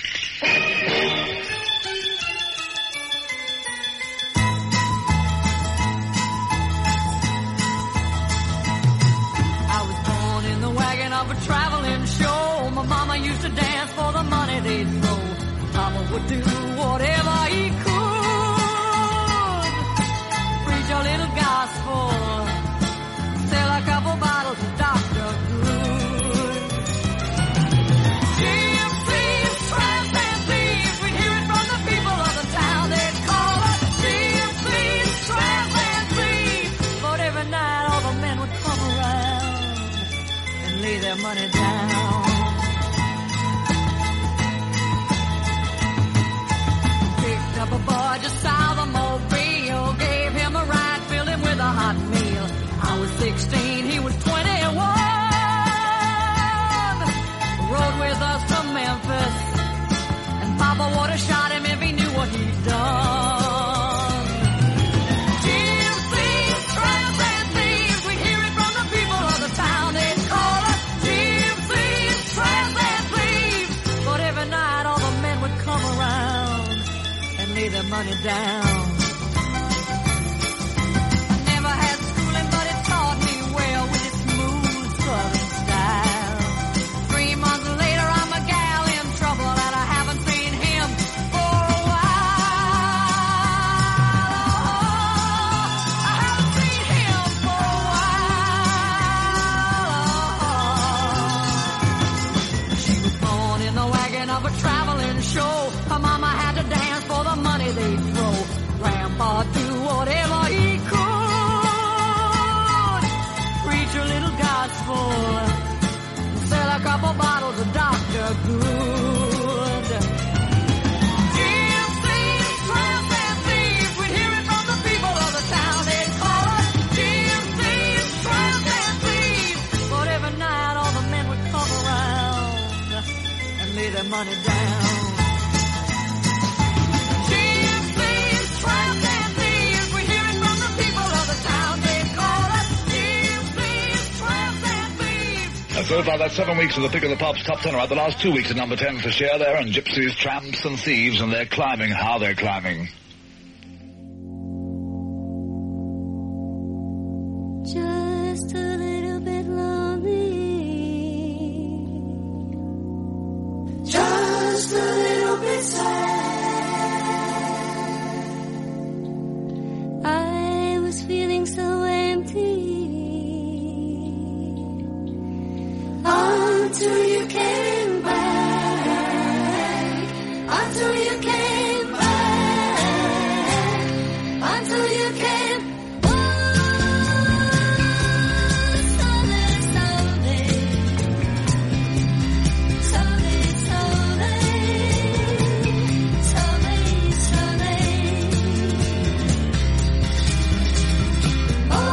I was born in the wagon of a traveling show. My mama used to dance for the money they'd throw. Papa would do whatever he could. Preach a little gospel, sell a couple bottles of Dr. Good. Gypsies, tramps, and thieves, we'd hear it from the people of the town. They'd call us gypsies, tramps, and thieves. money down. I never had schooling, but it taught me well with its smooth southern style. 3 months later, I'm a gal in trouble, and I haven't seen him for a while. I haven't seen him for a while. She was born in the wagon of a traveling show. Her mama had to dance for the money they'd throw. Grandpa do whatever he could. Preach a little gospel. Sell a couple bottles of Dr. Good. GMC's tramps and thieves. We'd hear it from the people of the town. They'd call us GMC's tramps and thieves. But every night all the men would come around and lay their money down. So far, that's 7 weeks of the Pick of the Pops top 10. Right, the last 2 weeks at number 10 for Cher there, and Gypsies, Tramps and Thieves, and they're climbing. How they're climbing. Just a little bit lonely. Just a little bit sad. I was feeling so empty. Until you came back, until you came back, until you came. Oh, someday, someday, someday, someday, someday, someday. Oh.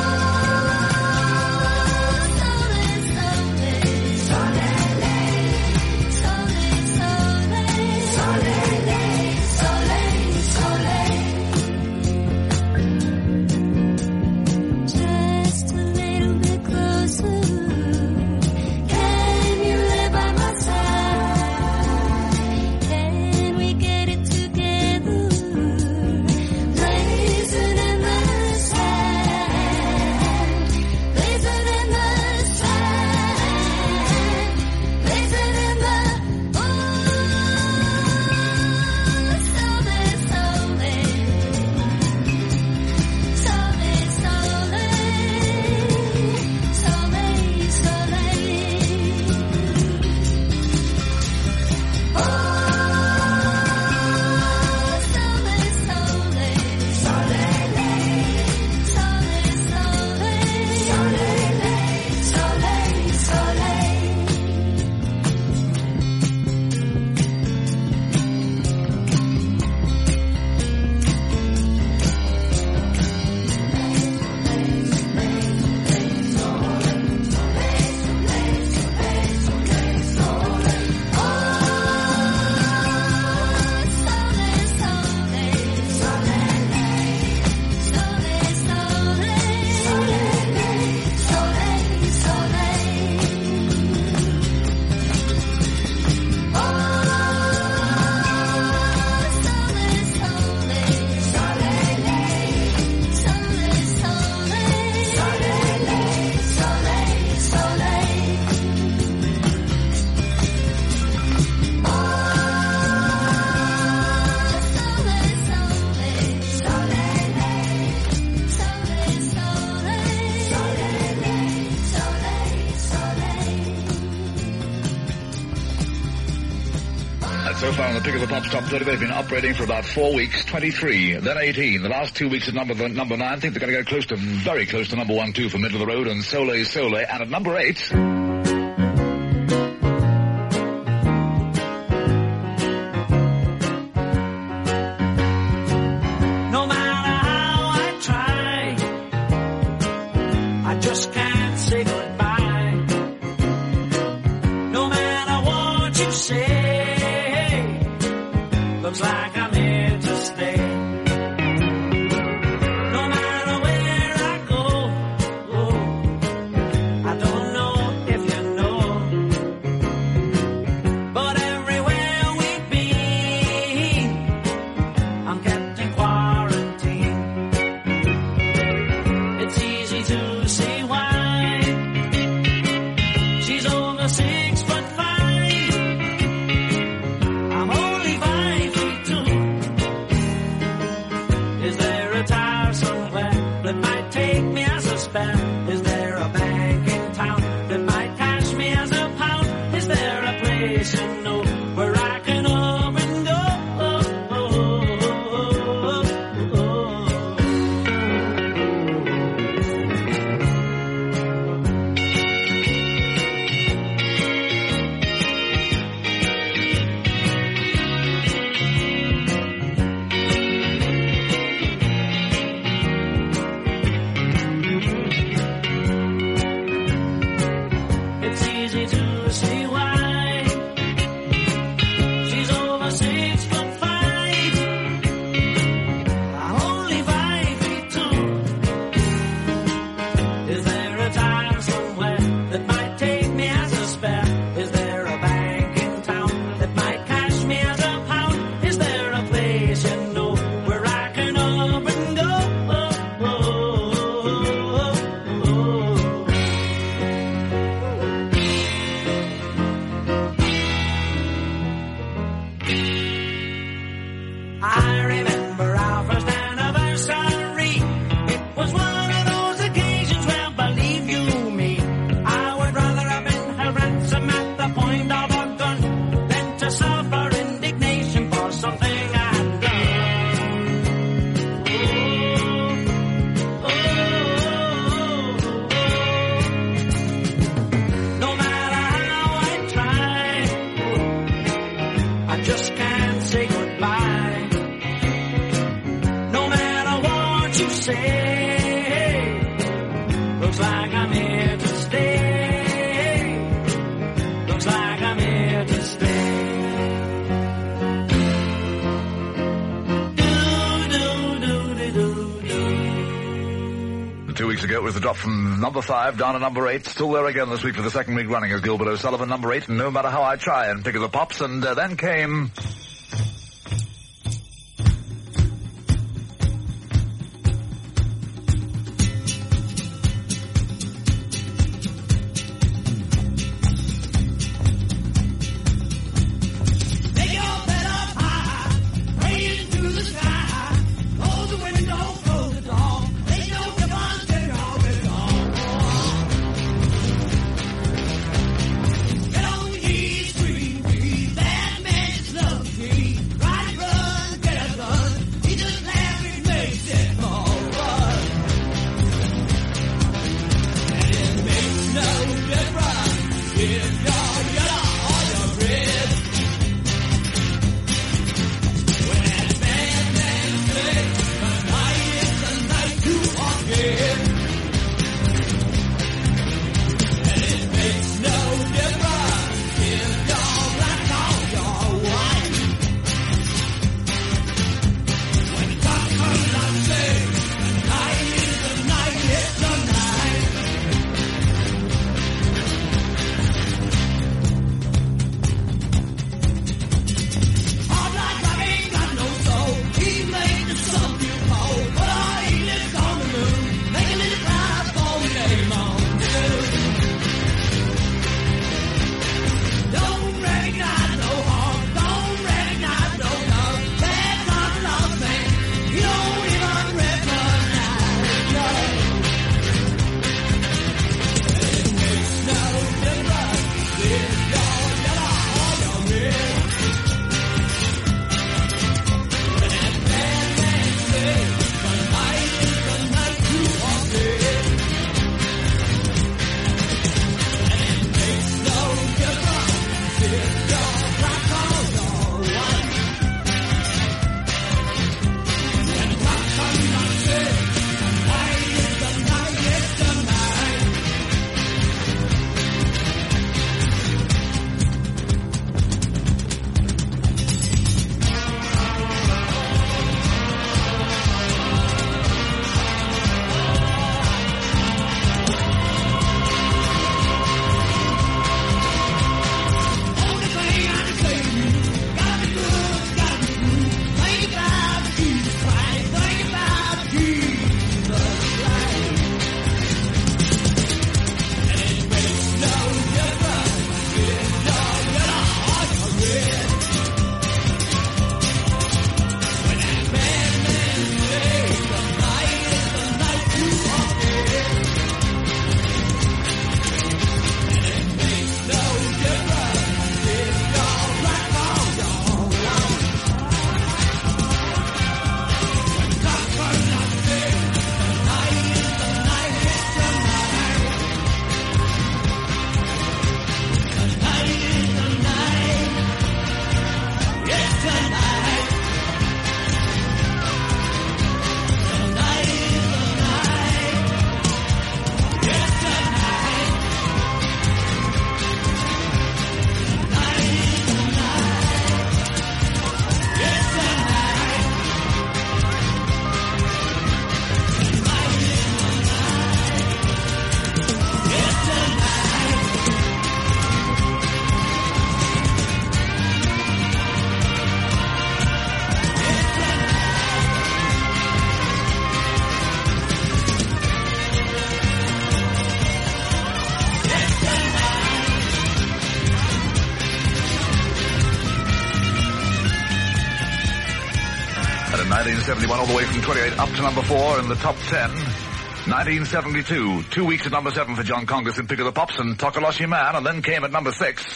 So far on the Pick of the Pops top 30, they've been operating for about 4 weeks, 23, then 18. The last 2 weeks at number 9, I think they're going to go close to, very close to number 1, 2 for Middle of the Road and Soleil Soleil. And at number 8... No matter how I try, I just can't say goodbye. No matter what you say, looks like I'm here to stay. No matter where I go, I don't know if place you know where I can up and go. It's easy to see why she's over 6'5". I'm only 5'2". Is there a time somewhere that might take me as a spare? Is there a bank in town that might cash me as a pound? Is there a place you know where I can up and go? I remember our first anniversary. It was one of those occasions where, believe you me, I would rather have been held ransom at the point of a gun than to suffer indignation for something I'd done. No matter how I try, I just can't say goodbye. No matter what you say, looks like I'm here to stay. Looks like I'm here to stay. Do. 2 weeks ago it was the drop from number 5 down to number 8. Still there again this week for the second week running as Gilbert O'Sullivan, number 8. No matter how I try and pick of the pops. And then came... Take your head up high, raise to the sky. Close the window, close the door. Ain't no divine take off it all. Get on the E Street, that man's love. in 1971, all the way from 28 up to number 4 in the top 10. 1972, 2 weeks at number 7 for John Congus in Pick of the Pops and Tokoloshi Man, and then came at number 6.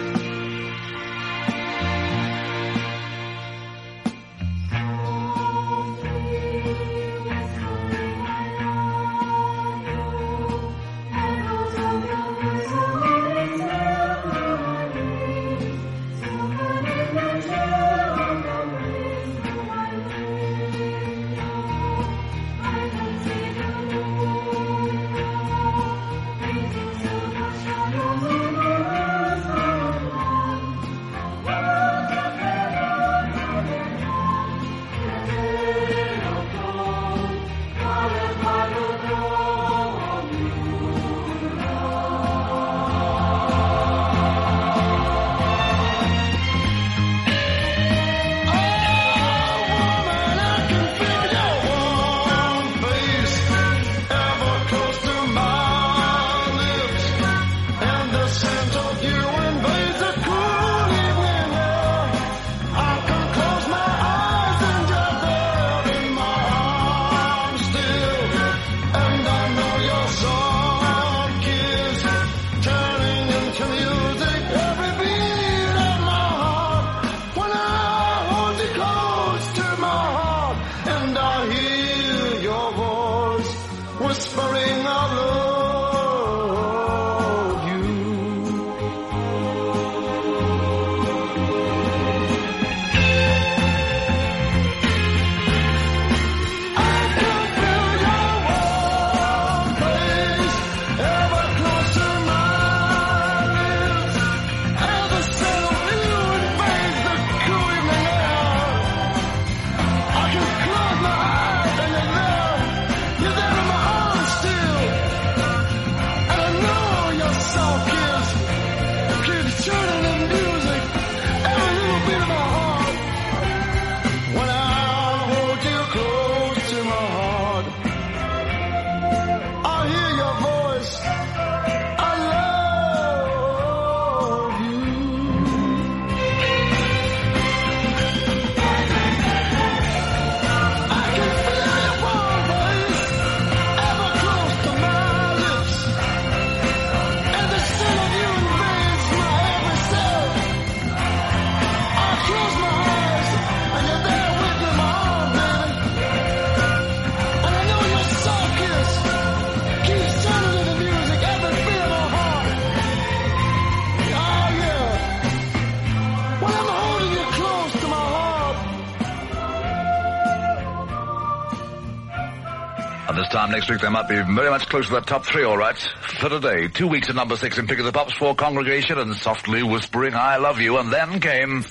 Time next week they might be very much close to that top 3, all right. For today, 2 weeks at number 6 in Pick of the Pops for Congregation and Softly Whispering I Love You, and then came...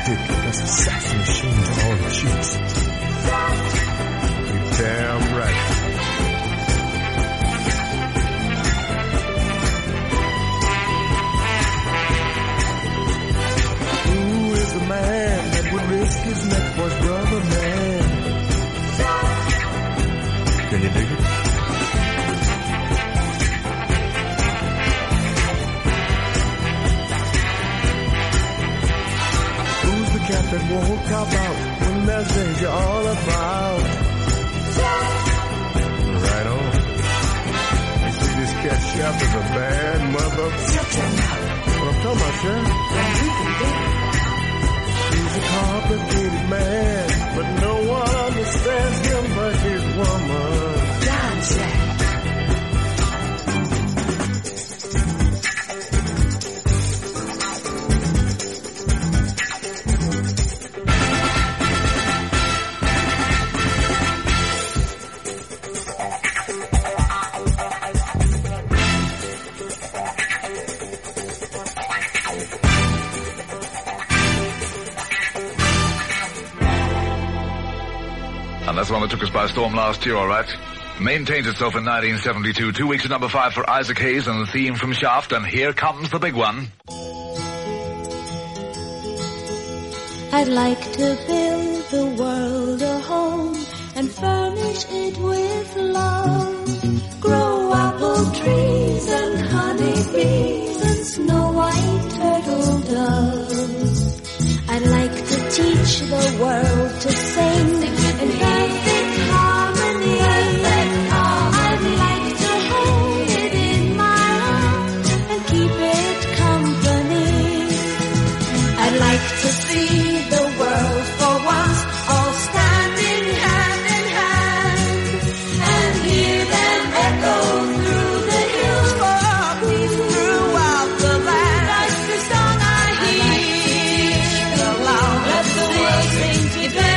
dick that's a sex machine to all the chicks. You're damn right. Who is the man that would risk his neck for his brother, man? Can you dig it? Cat that won't cop out when there's danger all about. Right on. You see, this cat chef is a bad mother. What I'm talking about, Chef? He's a complicated man, but no one understands him but his woman. John Chef. That's the one that took us by storm last year, all right. Maintains itself in 1972. 2 weeks at number 5 for Isaac Hayes and the theme from Shaft, and here comes the big one. I'd like to build the world a home and furnish it with love. Grow apple trees and honey bees and snow white turtle doves. I'd like to teach the world to sing in perfect harmony. I'd like to hold it in my arms and keep it company. I'd like to see the world for once all standing hand in hand and hear them echo through the hills for peace throughout the land. That's the song I hear. Let the world sing today.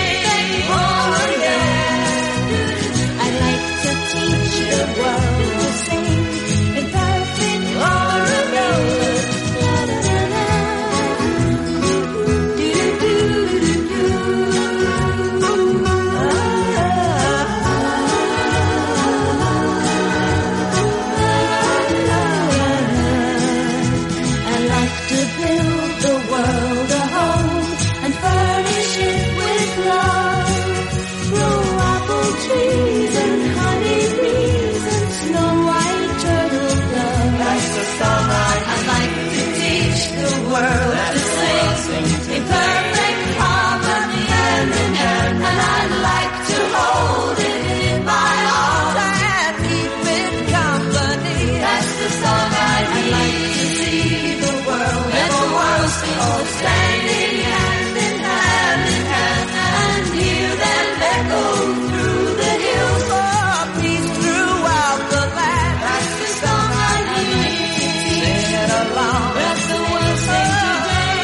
I'd like to teach the world to sing in perfect harmony. I'd like to build the world a home and furnish it with love. Grow apple trees and honey bees and snow white turtle doves. That's the song I'd like to teach the world to sing in perfect harmony hand in hand. And I'd like to hold it in my arms and keep it company. That's the song I'd like to see the world and the world all standing hand in hand and hear them echo through the hills for peace throughout the land. That's the song I need. Sing it along. Let the world sing today.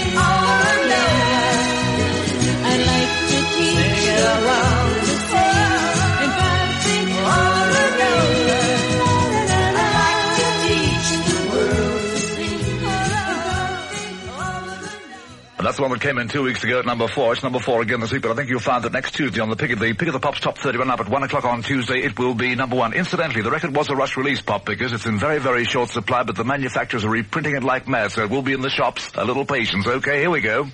I'd like to teach the world to sing in perfect harmony. I'd like to teach the world to sing in perfect harmony. And that's the one that came in 2 weeks ago at number 4. It's number 4 again this week, but I think you'll find that next Tuesday on the Pick of the Pops Top 30 run up at 1 o'clock on Tuesday, it will be number 1. Incidentally, the record was a rush release, Pop Pickers. It's in very, very short supply, but the manufacturers are reprinting it like mad, so it will be in the shops. A little patience. Okay, here we go.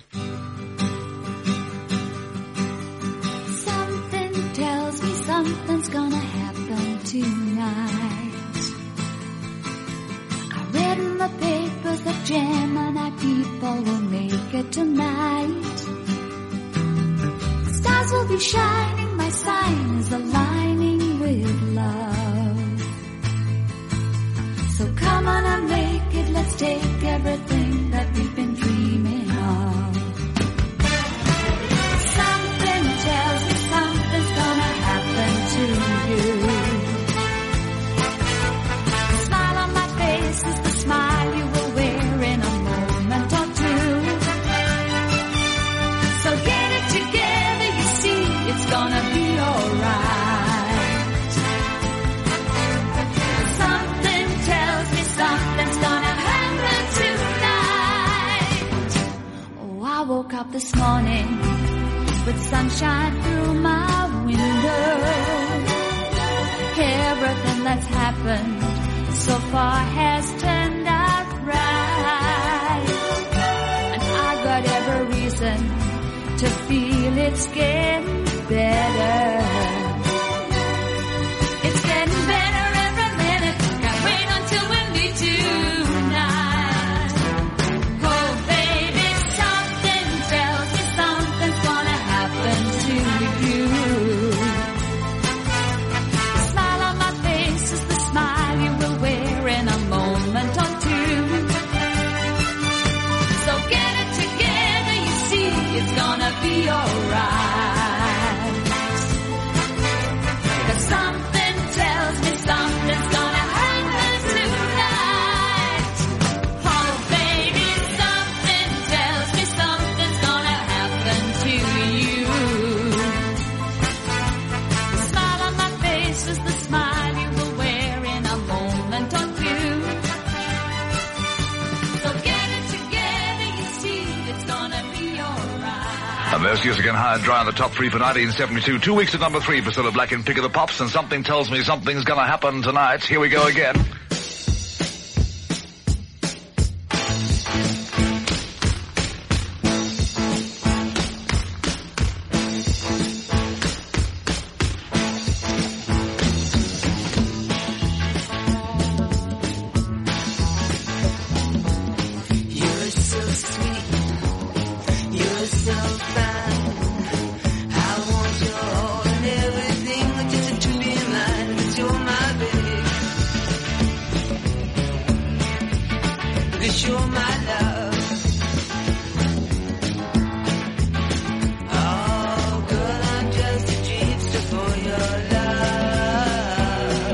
Something tells me something's gonna happen tonight. I read in the papers that Gemini people will make it tonight. Stars will be shining, my sign is aligning with love. So come on and make it, let's take everything that we've been dreaming of. Something tells me something's gonna happen to you. The smile on my face is the smile you will wear in a moment or two. So get it together, you see, it's gonna be alright. this morning with sunshine through my window. Everything that's happened so far has turned out right, and I got every reason to feel it's getting better. It's getting better every minute. Can't wait until we meet tonight. Oh baby, something tells me something's gonna happen to you. The smile on my face is the smile you will wear in a moment or two. So get it together, you see, it's gonna be alright. 'Cause something tells me something's gonna happen tonight. Oh baby, something tells me something's gonna happen to you. The smile on my face is the smile you will wear in a moment or two. So get it together, you see, it's gonna be alright. And there's Years Again High and Dry on the top three for 1972. 2 weeks at number 3, Priscilla Black in Pick of the Pops, and something tells me something's gonna happen tonight. Here we go again. You're so sweet, you're so fine. I want you all and everything, just to be mine. 'Cause you're my baby, 'cause you're my love. Oh, girl, I'm just a dreamster for your love.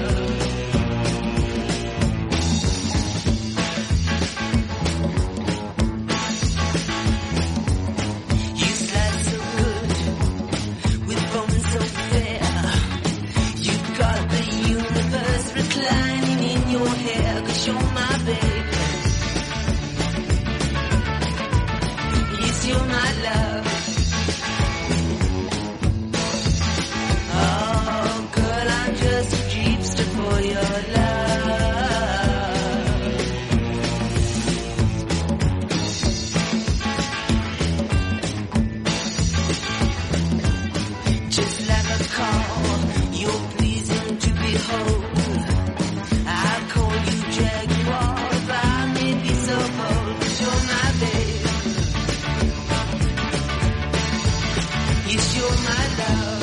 You slide so good with bones so fair. You got the universe reclining in your hair. 'Cause you're my baby, yes, you're my love. Oh, girl, I'm just a dreamster for your love. Just like a call, you're pleasing to behold. I call you Jaguar, if I may be so bold. 'Cause you're my baby, yes, you're my love.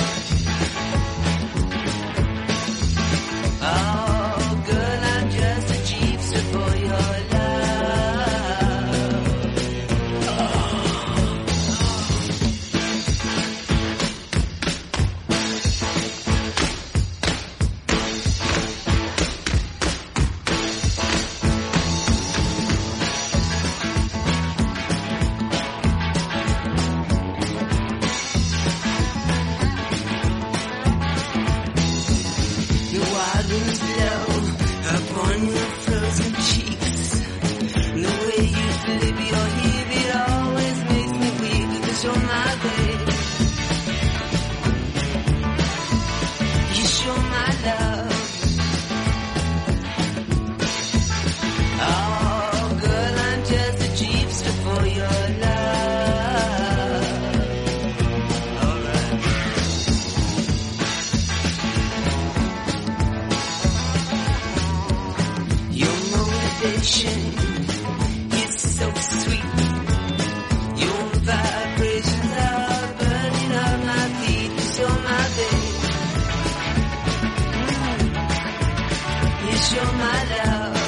Oh, girl, I'm just a jeepster for your love. The wild winds blow upon your frozen cheeks. The way you flip your hip, it always makes me weak. 'Cause you're my baby, yes, you're my love. Oh, girl, I'm just a jeepster for your love. Alright. Your motivation is so sweet. Your vibrations are burning up my feet. 'Cause you're my baby, yes, you're my love.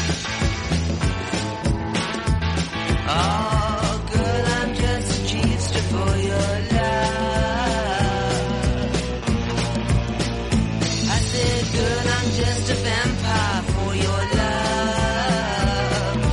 Oh, girl, I'm just a jeepster for your love. I said, girl, I'm just a vampire for your love.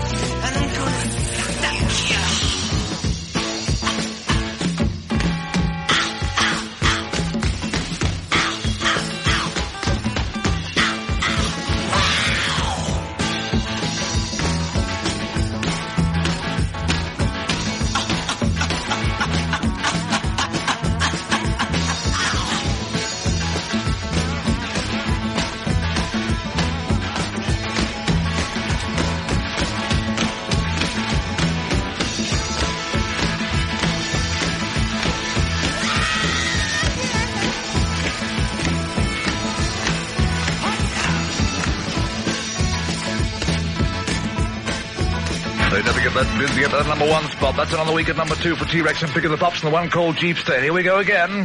They never get that number one spot. That's another week at number 2 for T-Rex and Pick of the Pops and the one called Jeep State. Here we go again.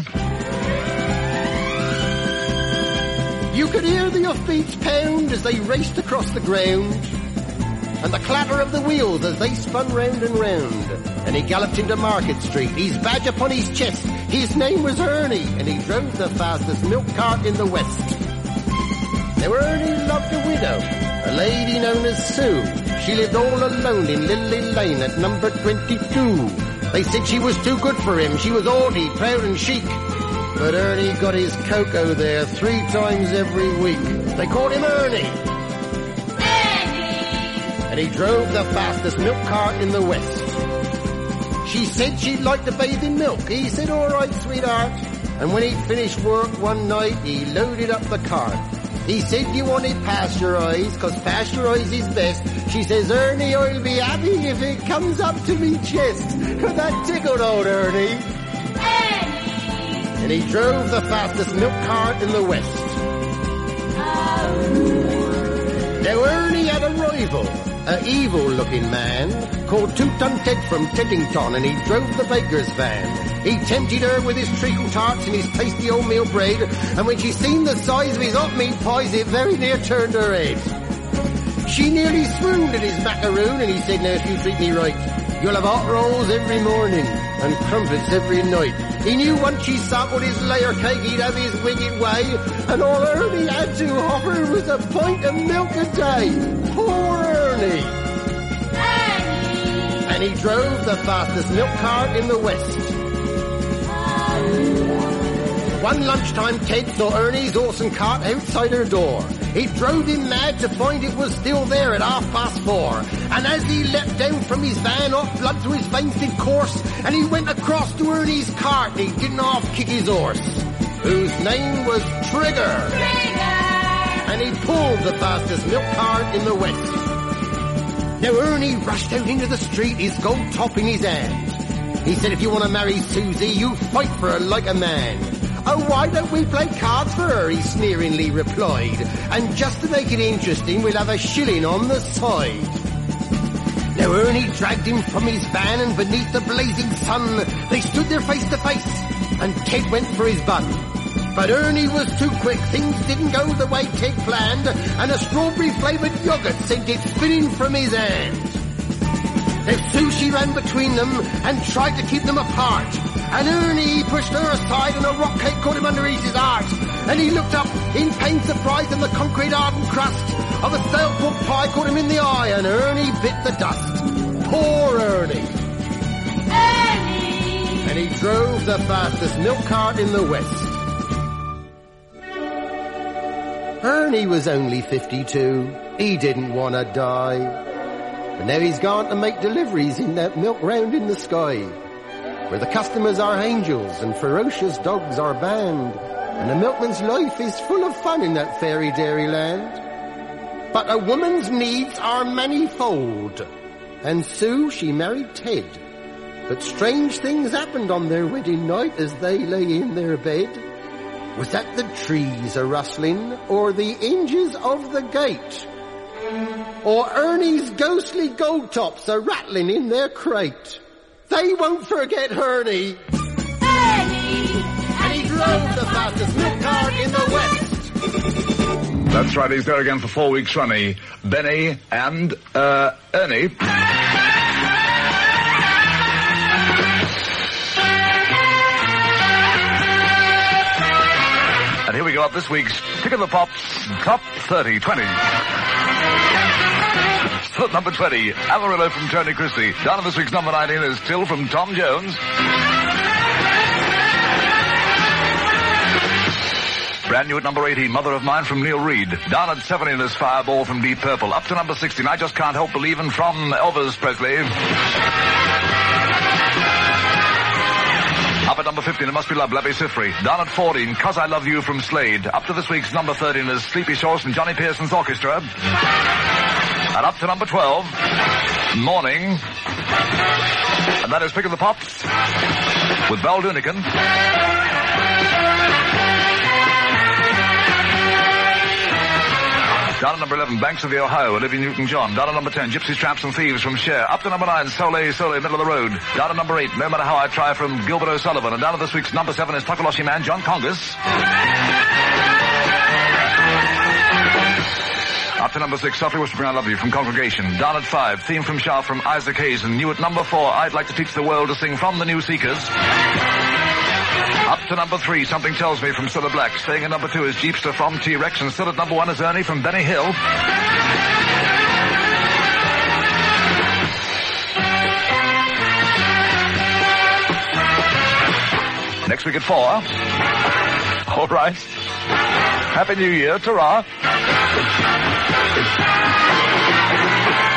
You could hear the hoofbeats pound as they raced across the ground, and the clatter of the wheels as they spun round and round. And he galloped into Market Street, his badge upon his chest. His name was Ernie, and he drove the fastest milk cart in the West. Now Ernie loved a widow, a lady known as Sue. She lived all alone in Lily Lane at number 22. They said she was too good for him. She was haughty, proud and chic. But Ernie got his cocoa there 3 times every week. They called him Ernie. And he drove the fastest milk cart in the West. She said she'd like to bathe in milk. He said, all right, sweetheart. And when he'd finished work one night, he loaded up the cart. He said, you want it pasteurized, 'cause pasteurized is best. She says, Ernie, I'll be happy if it comes up to me chest. That tickled old Ernie. And he drove the fastest milk cart in the West. Now Ernie had a rival, an evil-looking man called Two-Ton Ted from Teddington, and he drove the baker's van. He tempted her with his treacle tarts and his tasty oatmeal bread, and when she seen the size of his hot meat pies, it very near turned her head. She nearly swooned at his macaroon, and he said, now if you treat me right, you'll have hot rolls every morning and crumpets every night. He knew once she sampled his layer cake, he'd have his wicked way, and all Ernie had to offer was a pint of milk a day. Poor Ernie. And he drove the fastest milk cart in the West. One lunchtime, Ted saw Ernie's horse and cart outside her door. It drove him mad to find it was still there at 4:30. And as he leapt down from his van, off blood through his veins did course, and he went across to Ernie's cart, and he didn't half-kick his horse, whose name was Trigger. And he pulled the fastest milk cart in the West. Now Ernie rushed out into the street, his gold top in his hand. He said, if you want to marry Susie, you fight for her like a man. Oh, why don't we play cards for her, he sneeringly replied. And just to make it interesting, we'll have a shilling on the side. Now Ernie dragged him from his van, and beneath the blazing sun, they stood there face to face, and Ted went for his bun. But Ernie was too quick, things didn't go the way Ted planned, and a strawberry-flavoured yoghurt sent it spinning from his hand. Now Sue, she ran between them and tried to keep them apart. And Ernie pushed her aside, and a rock cake caught him underneath his heart. And he looked up in pained surprise, and the concrete hardened crust of a stale pork pie caught him in the eye, and Ernie bit the dust. Poor Ernie. And he drove the fastest milk cart in the West. Ernie was only 52. He didn't want to die. But now he's gone to make deliveries in that milk round in the sky, where the customers are angels and ferocious dogs are banned, and a milkman's life is full of fun in that fairy dairy land. But a woman's needs are manifold, and Sue, she married Ted. But strange things happened on their wedding night as they lay in their bed. Was that the trees a-rustling, or the hinges of the gate? Or Ernie's ghostly gold tops a-rattling in their crate? They won't forget Ernie. And he drove the fastest milk cart in the West. That's right, he's there again for 4 weeks running. Benny and, Ernie. And here we go up this week's Pick of the Pops Top 30-20. Slot number 20, Amarillo from Tony Christie. Down at this week's number 19 is Till from Tom Jones. Brand new at number 18, Mother of Mine from Neil Reed. Down at 17 is Fireball from Deep Purple. Up to number 16, I Just Can't Help Believin' from Elvis Presley. Up at number 15, It Must Be Love, Labby Sifri. Down at 14, 'Cause I Love You from Slade. Up to this week's number 13 is Sleepy Shores from Johnny Pearson's Orchestra. And up to number 12, Morning. And that is Pick of the Pops with Val Dunican. Down at number 11, Banks of the Ohio, Olivia Newton-John. Down at number 10, Gypsies, Traps and Thieves from Cher. Up to number 9, Soleil, middle of the road. Down at number 8, No Matter How I Try from Gilbert O'Sullivan. And down at this week's number 7 is Takaloshi Man, John Congas. Up to number 6, Softly Whispering I Love You from Congregation. Down at 5, Theme from Shah from Isaac Hayes. And new at number 4, I'd Like to Teach the World to Sing from the New Seekers. Up to number 3, Something Tells Me from Cilla Black. Staying at number 2 is Jeepster from T-Rex. And still at number 1 is Ernie from Benny Hill. Next week at 4. All right. Happy New Year. Ta-ra.